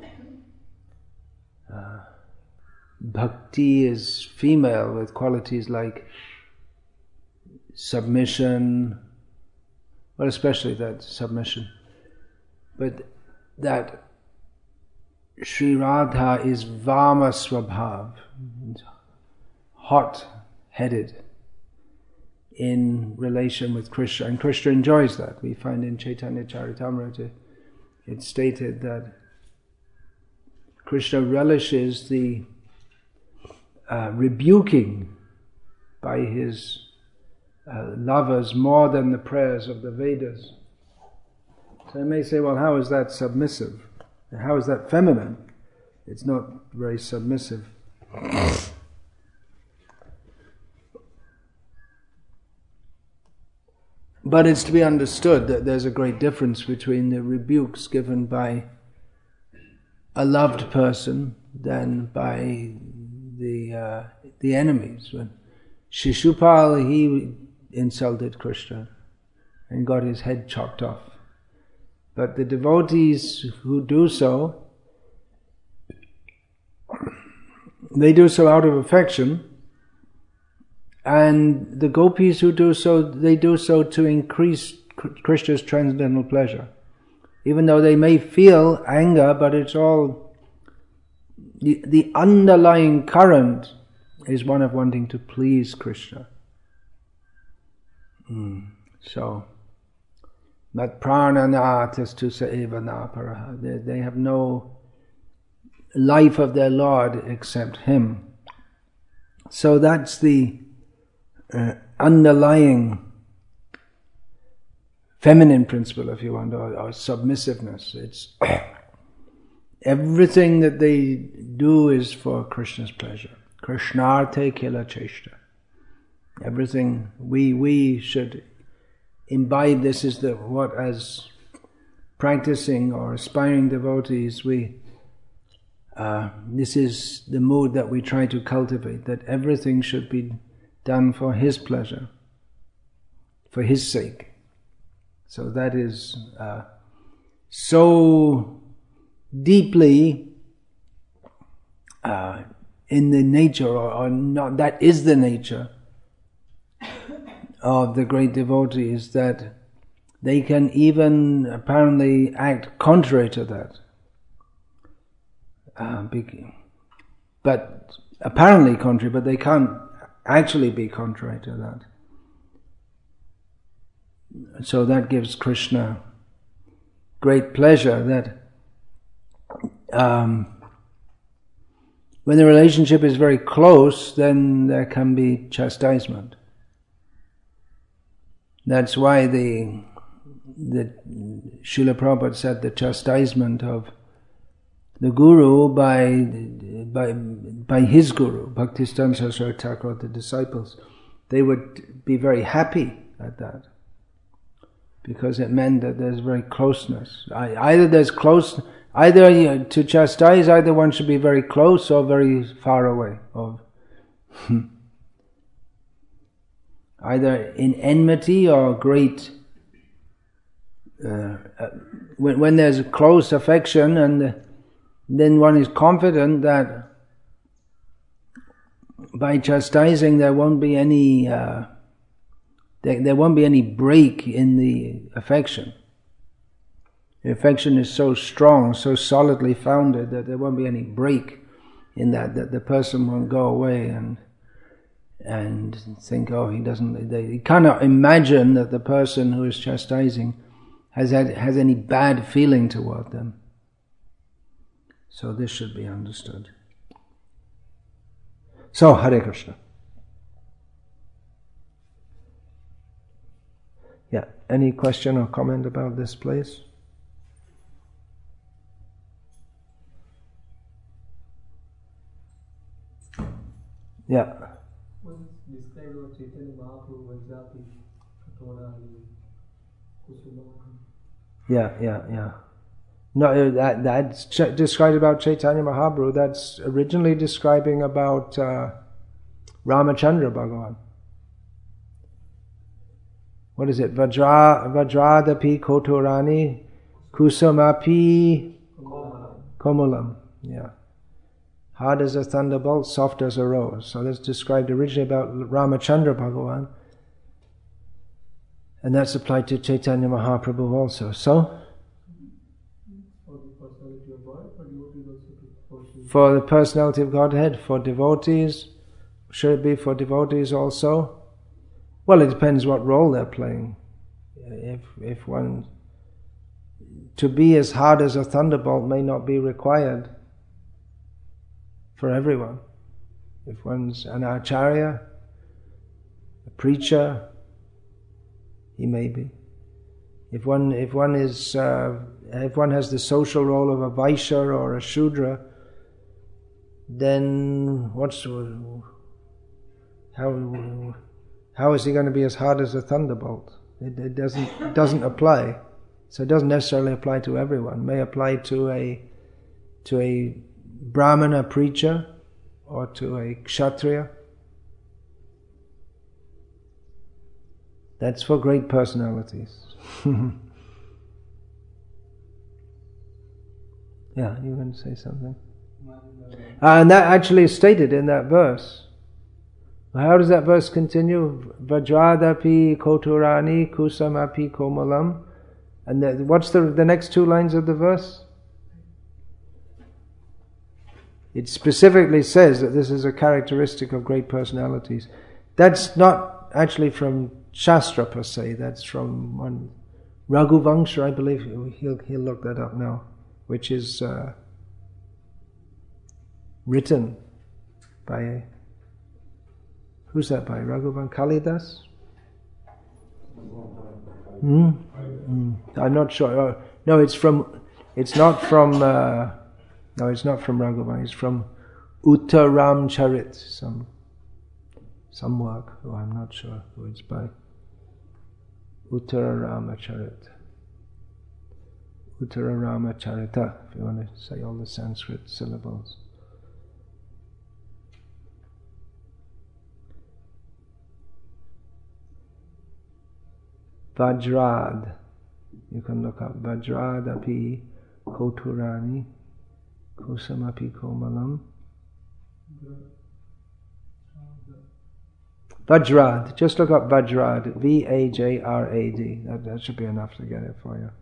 A: Uh, bhakti is female with qualities like submission, well, especially that submission, but that Sri Radha is Vama Swabhav, hot-headed in relation with Krishna, and Krishna enjoys that. We find in Chaitanya Charitamrita it's stated that Krishna relishes the uh, rebuking by his uh, lovers more than the prayers of the Vedas. So you may say, well, how is that submissive? How is that feminine? It's not very submissive. But it's to be understood that there's a great difference between the rebukes given by a loved person than by the uh, the enemies. When Shishupal, he insulted Krishna and got his head chopped off. But the devotees who do so, they do so out of affection, and the gopis who do so, they do so to increase Krishna's transcendental pleasure. Even though they may feel anger, but it's all, the, the underlying current is one of wanting to please Krishna. Mm. So, but prananatas sa eva naparaha. They, they have no life of their Lord except Him. So that's the uh, underlying feminine principle, if you want, or, or submissiveness. It's everything that they do is for Krishna's pleasure. Krishnarte kila cheshta. Everything we we should imbibe this is the what as practicing or aspiring devotees we uh, this is the mood that we try to cultivate, that everything should be done for His pleasure, for His sake. So that is uh, so deeply uh, in the nature, or, or not, that is the nature of the great devotees, that they can even apparently act contrary to that. Uh, but apparently contrary, but they can't actually be contrary to that. So that gives Krishna great pleasure, that um, when the relationship is very close, then there can be chastisement. That's why the the Srila Prabhupada said the chastisement of the Guru by by by his Guru, Bhaktisiddhanta Saraswati Thakur, the disciples, they would be very happy at that, because it meant that there's very closeness. Either there's close, either to chastise, either one should be very close or very far away, or either in enmity or great uh, uh, when, when there's a close affection, and uh, then one is confident that by chastising there won't be any uh, there, there won't be any break in the affection. The affection is so strong, so solidly founded that there won't be any break in that, that the person won't go away and and think, oh, he doesn't, they, he cannot imagine that the person who is chastising has had, has any bad feeling toward them. So this should be understood. So, Hare Krishna. Yeah, any question or comment about this place? Yeah.
B: Described what Chaitanya Mahaprabhu Vajrapi Katora Kusuma.
A: Yeah, yeah, yeah. No, that that's ch- described about Chaitanya Mahaprabhu. That's originally describing about uh, Ramachandra Bhagavan. What is it? Vajra Vajradapi Kotorani Kusumapi Komulam. Yeah. Hard as a thunderbolt, soft as a rose. So that's described originally about Ramachandra Bhagavan. And that's applied to Chaitanya Mahaprabhu also. So, for the personality of Godhead, for devotees, should it be for devotees also? Well, it depends what role they're playing. If if one to be as hard as a thunderbolt may not be required for everyone. If one's an acharya, a preacher, he may be. If one if one is uh, if one has the social role of a Vaishya or a Shudra, then what's how how is he going to be as hard as a thunderbolt? It, it doesn't it doesn't apply. So it doesn't necessarily apply to everyone. It may apply to a to a Brahmana preacher or to a Kshatriya. That's for great personalities. Yeah, you were going to say something? Uh, and that actually is stated in that verse. How does that verse continue? Vajradapi koturani kusamapi komalam. And the, what's the, the next two lines of the verse? It specifically says that this is a characteristic of great personalities. That's not actually from Shastra per se, that's from one Raghuvangsha, I believe. He'll, he'll look that up now, which is uh, written by, who's that by? Raghuvangsha Kalidas? Hmm? Hmm. I'm not sure. Oh, no, it's from, it's not from, uh, no, it's not from Raghuvangsha, it's from Uttaram Charit, some some work, oh, I'm not sure who it's by. Uttara Ramacharit. Uttara Ramacharita, if you want to say all the Sanskrit syllables. Vajrad. You can look up Vajrad api koturani kusamapi komalam. Vajrad. Just look up Vajrad. V A J R A D. That, that should be enough to get it for you.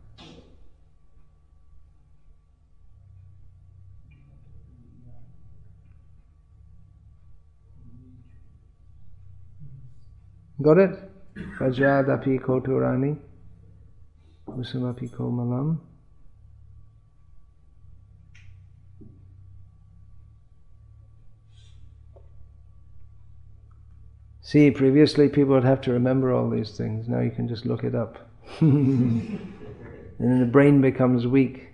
A: Got it? Vajrad api koturani kusamapi komalam. See, previously people would have to remember all these things. Now you can just look it up. And then the brain becomes weak.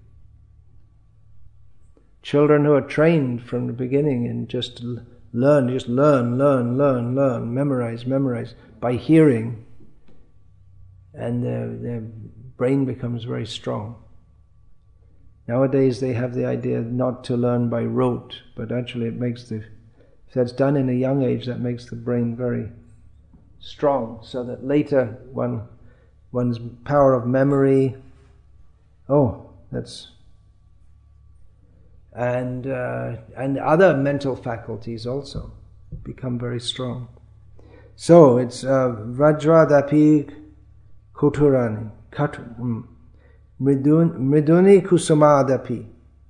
A: Children who are trained from the beginning and just learn, just learn, learn, learn, learn, memorize, memorize, by hearing, and their, their brain becomes very strong. Nowadays they have the idea not to learn by rote, but actually it makes the If that's done in a young age, that makes the brain very strong, so that later one one's power of memory. Oh, that's and uh, and other mental faculties also become very strong. So it's uh, Vajradapi Kuturani, Mriduni Kusumadapi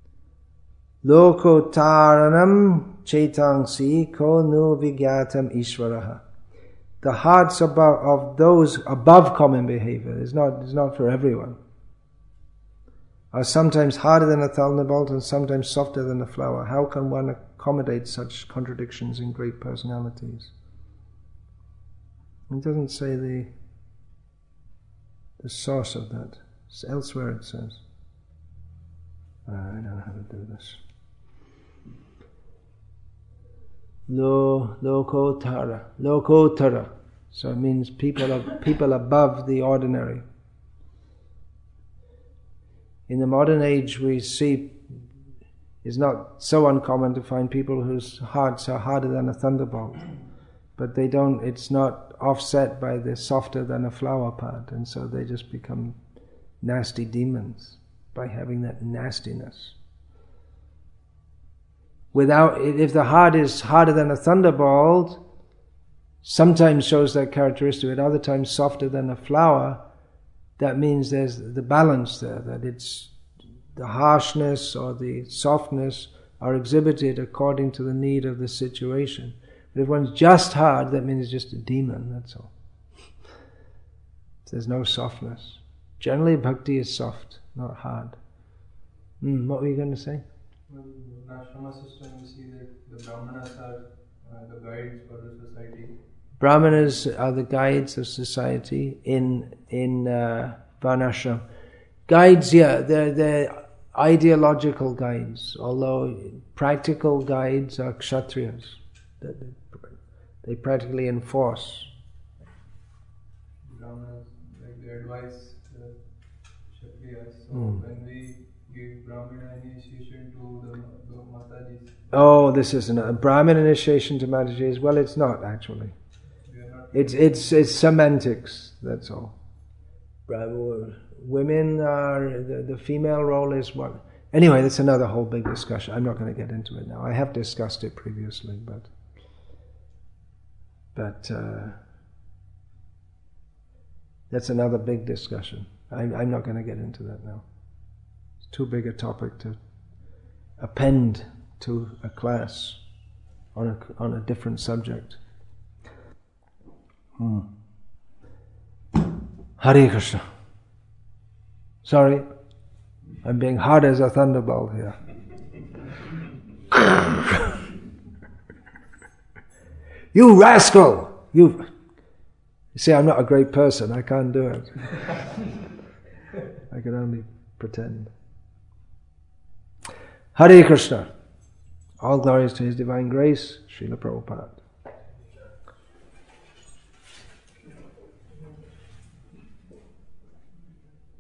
A: Loko Taranam Chetangsi Ko Nu Vigyatam Ishvaraha. The hearts above, of those above common behavior is not is not for everyone. Are sometimes harder than a thunderbolt and sometimes softer than a flower. How can one accommodate such contradictions in great personalities? It doesn't say the the source of that. It's elsewhere it says. Uh, I don't know how to do this. Lo lokotara, lokotara. So it means people of people above the ordinary. In the modern age, we see it's not so uncommon to find people whose hearts are harder than a thunderbolt, but they don't. It's not offset by the softer than a flower part, and so they just become nasty demons by having that nastiness. Without, if the heart is harder than a thunderbolt, sometimes shows that characteristic, at other times softer than a flower, that means there's the balance there, that it's the harshness or the softness are exhibited according to the need of the situation. But if one's just hard, that means it's just a demon, that's all. There's no softness. Generally, bhakti is soft, not hard. Mm, what were you going to say?
C: Well, in the Ashrama system, we see that the Brahmanas are uh, the guides for the society.
A: Brahmanas are the guides of society in in uh, Varnashram. Guides, yeah, they're, they're ideological guides, although practical guides are kshatriyas. They, they practically enforce.
C: Brahmanas, like they advise the kshatriyas. So
A: Mm.
C: when we give Brahmana initiation to the, the Matajis.
A: Oh, this isn't a Brahmin initiation to Matajis. Well, it's not actually. It's it's it's semantics. That's all. Women are the, the female role is what. Anyway, that's another whole big discussion. I'm not going to get into it now. I have discussed it previously, but but uh, that's another big discussion. I'm I'm not going to get into that now. It's too big a topic to append to a class on a on a different subject. Hmm. Hare Krishna. Sorry, I'm being hard as a thunderbolt here. You rascal! You see, I'm not a great person. I can't do it. I can only pretend. Hare Krishna. All glories to His Divine Grace, Srila Prabhupada.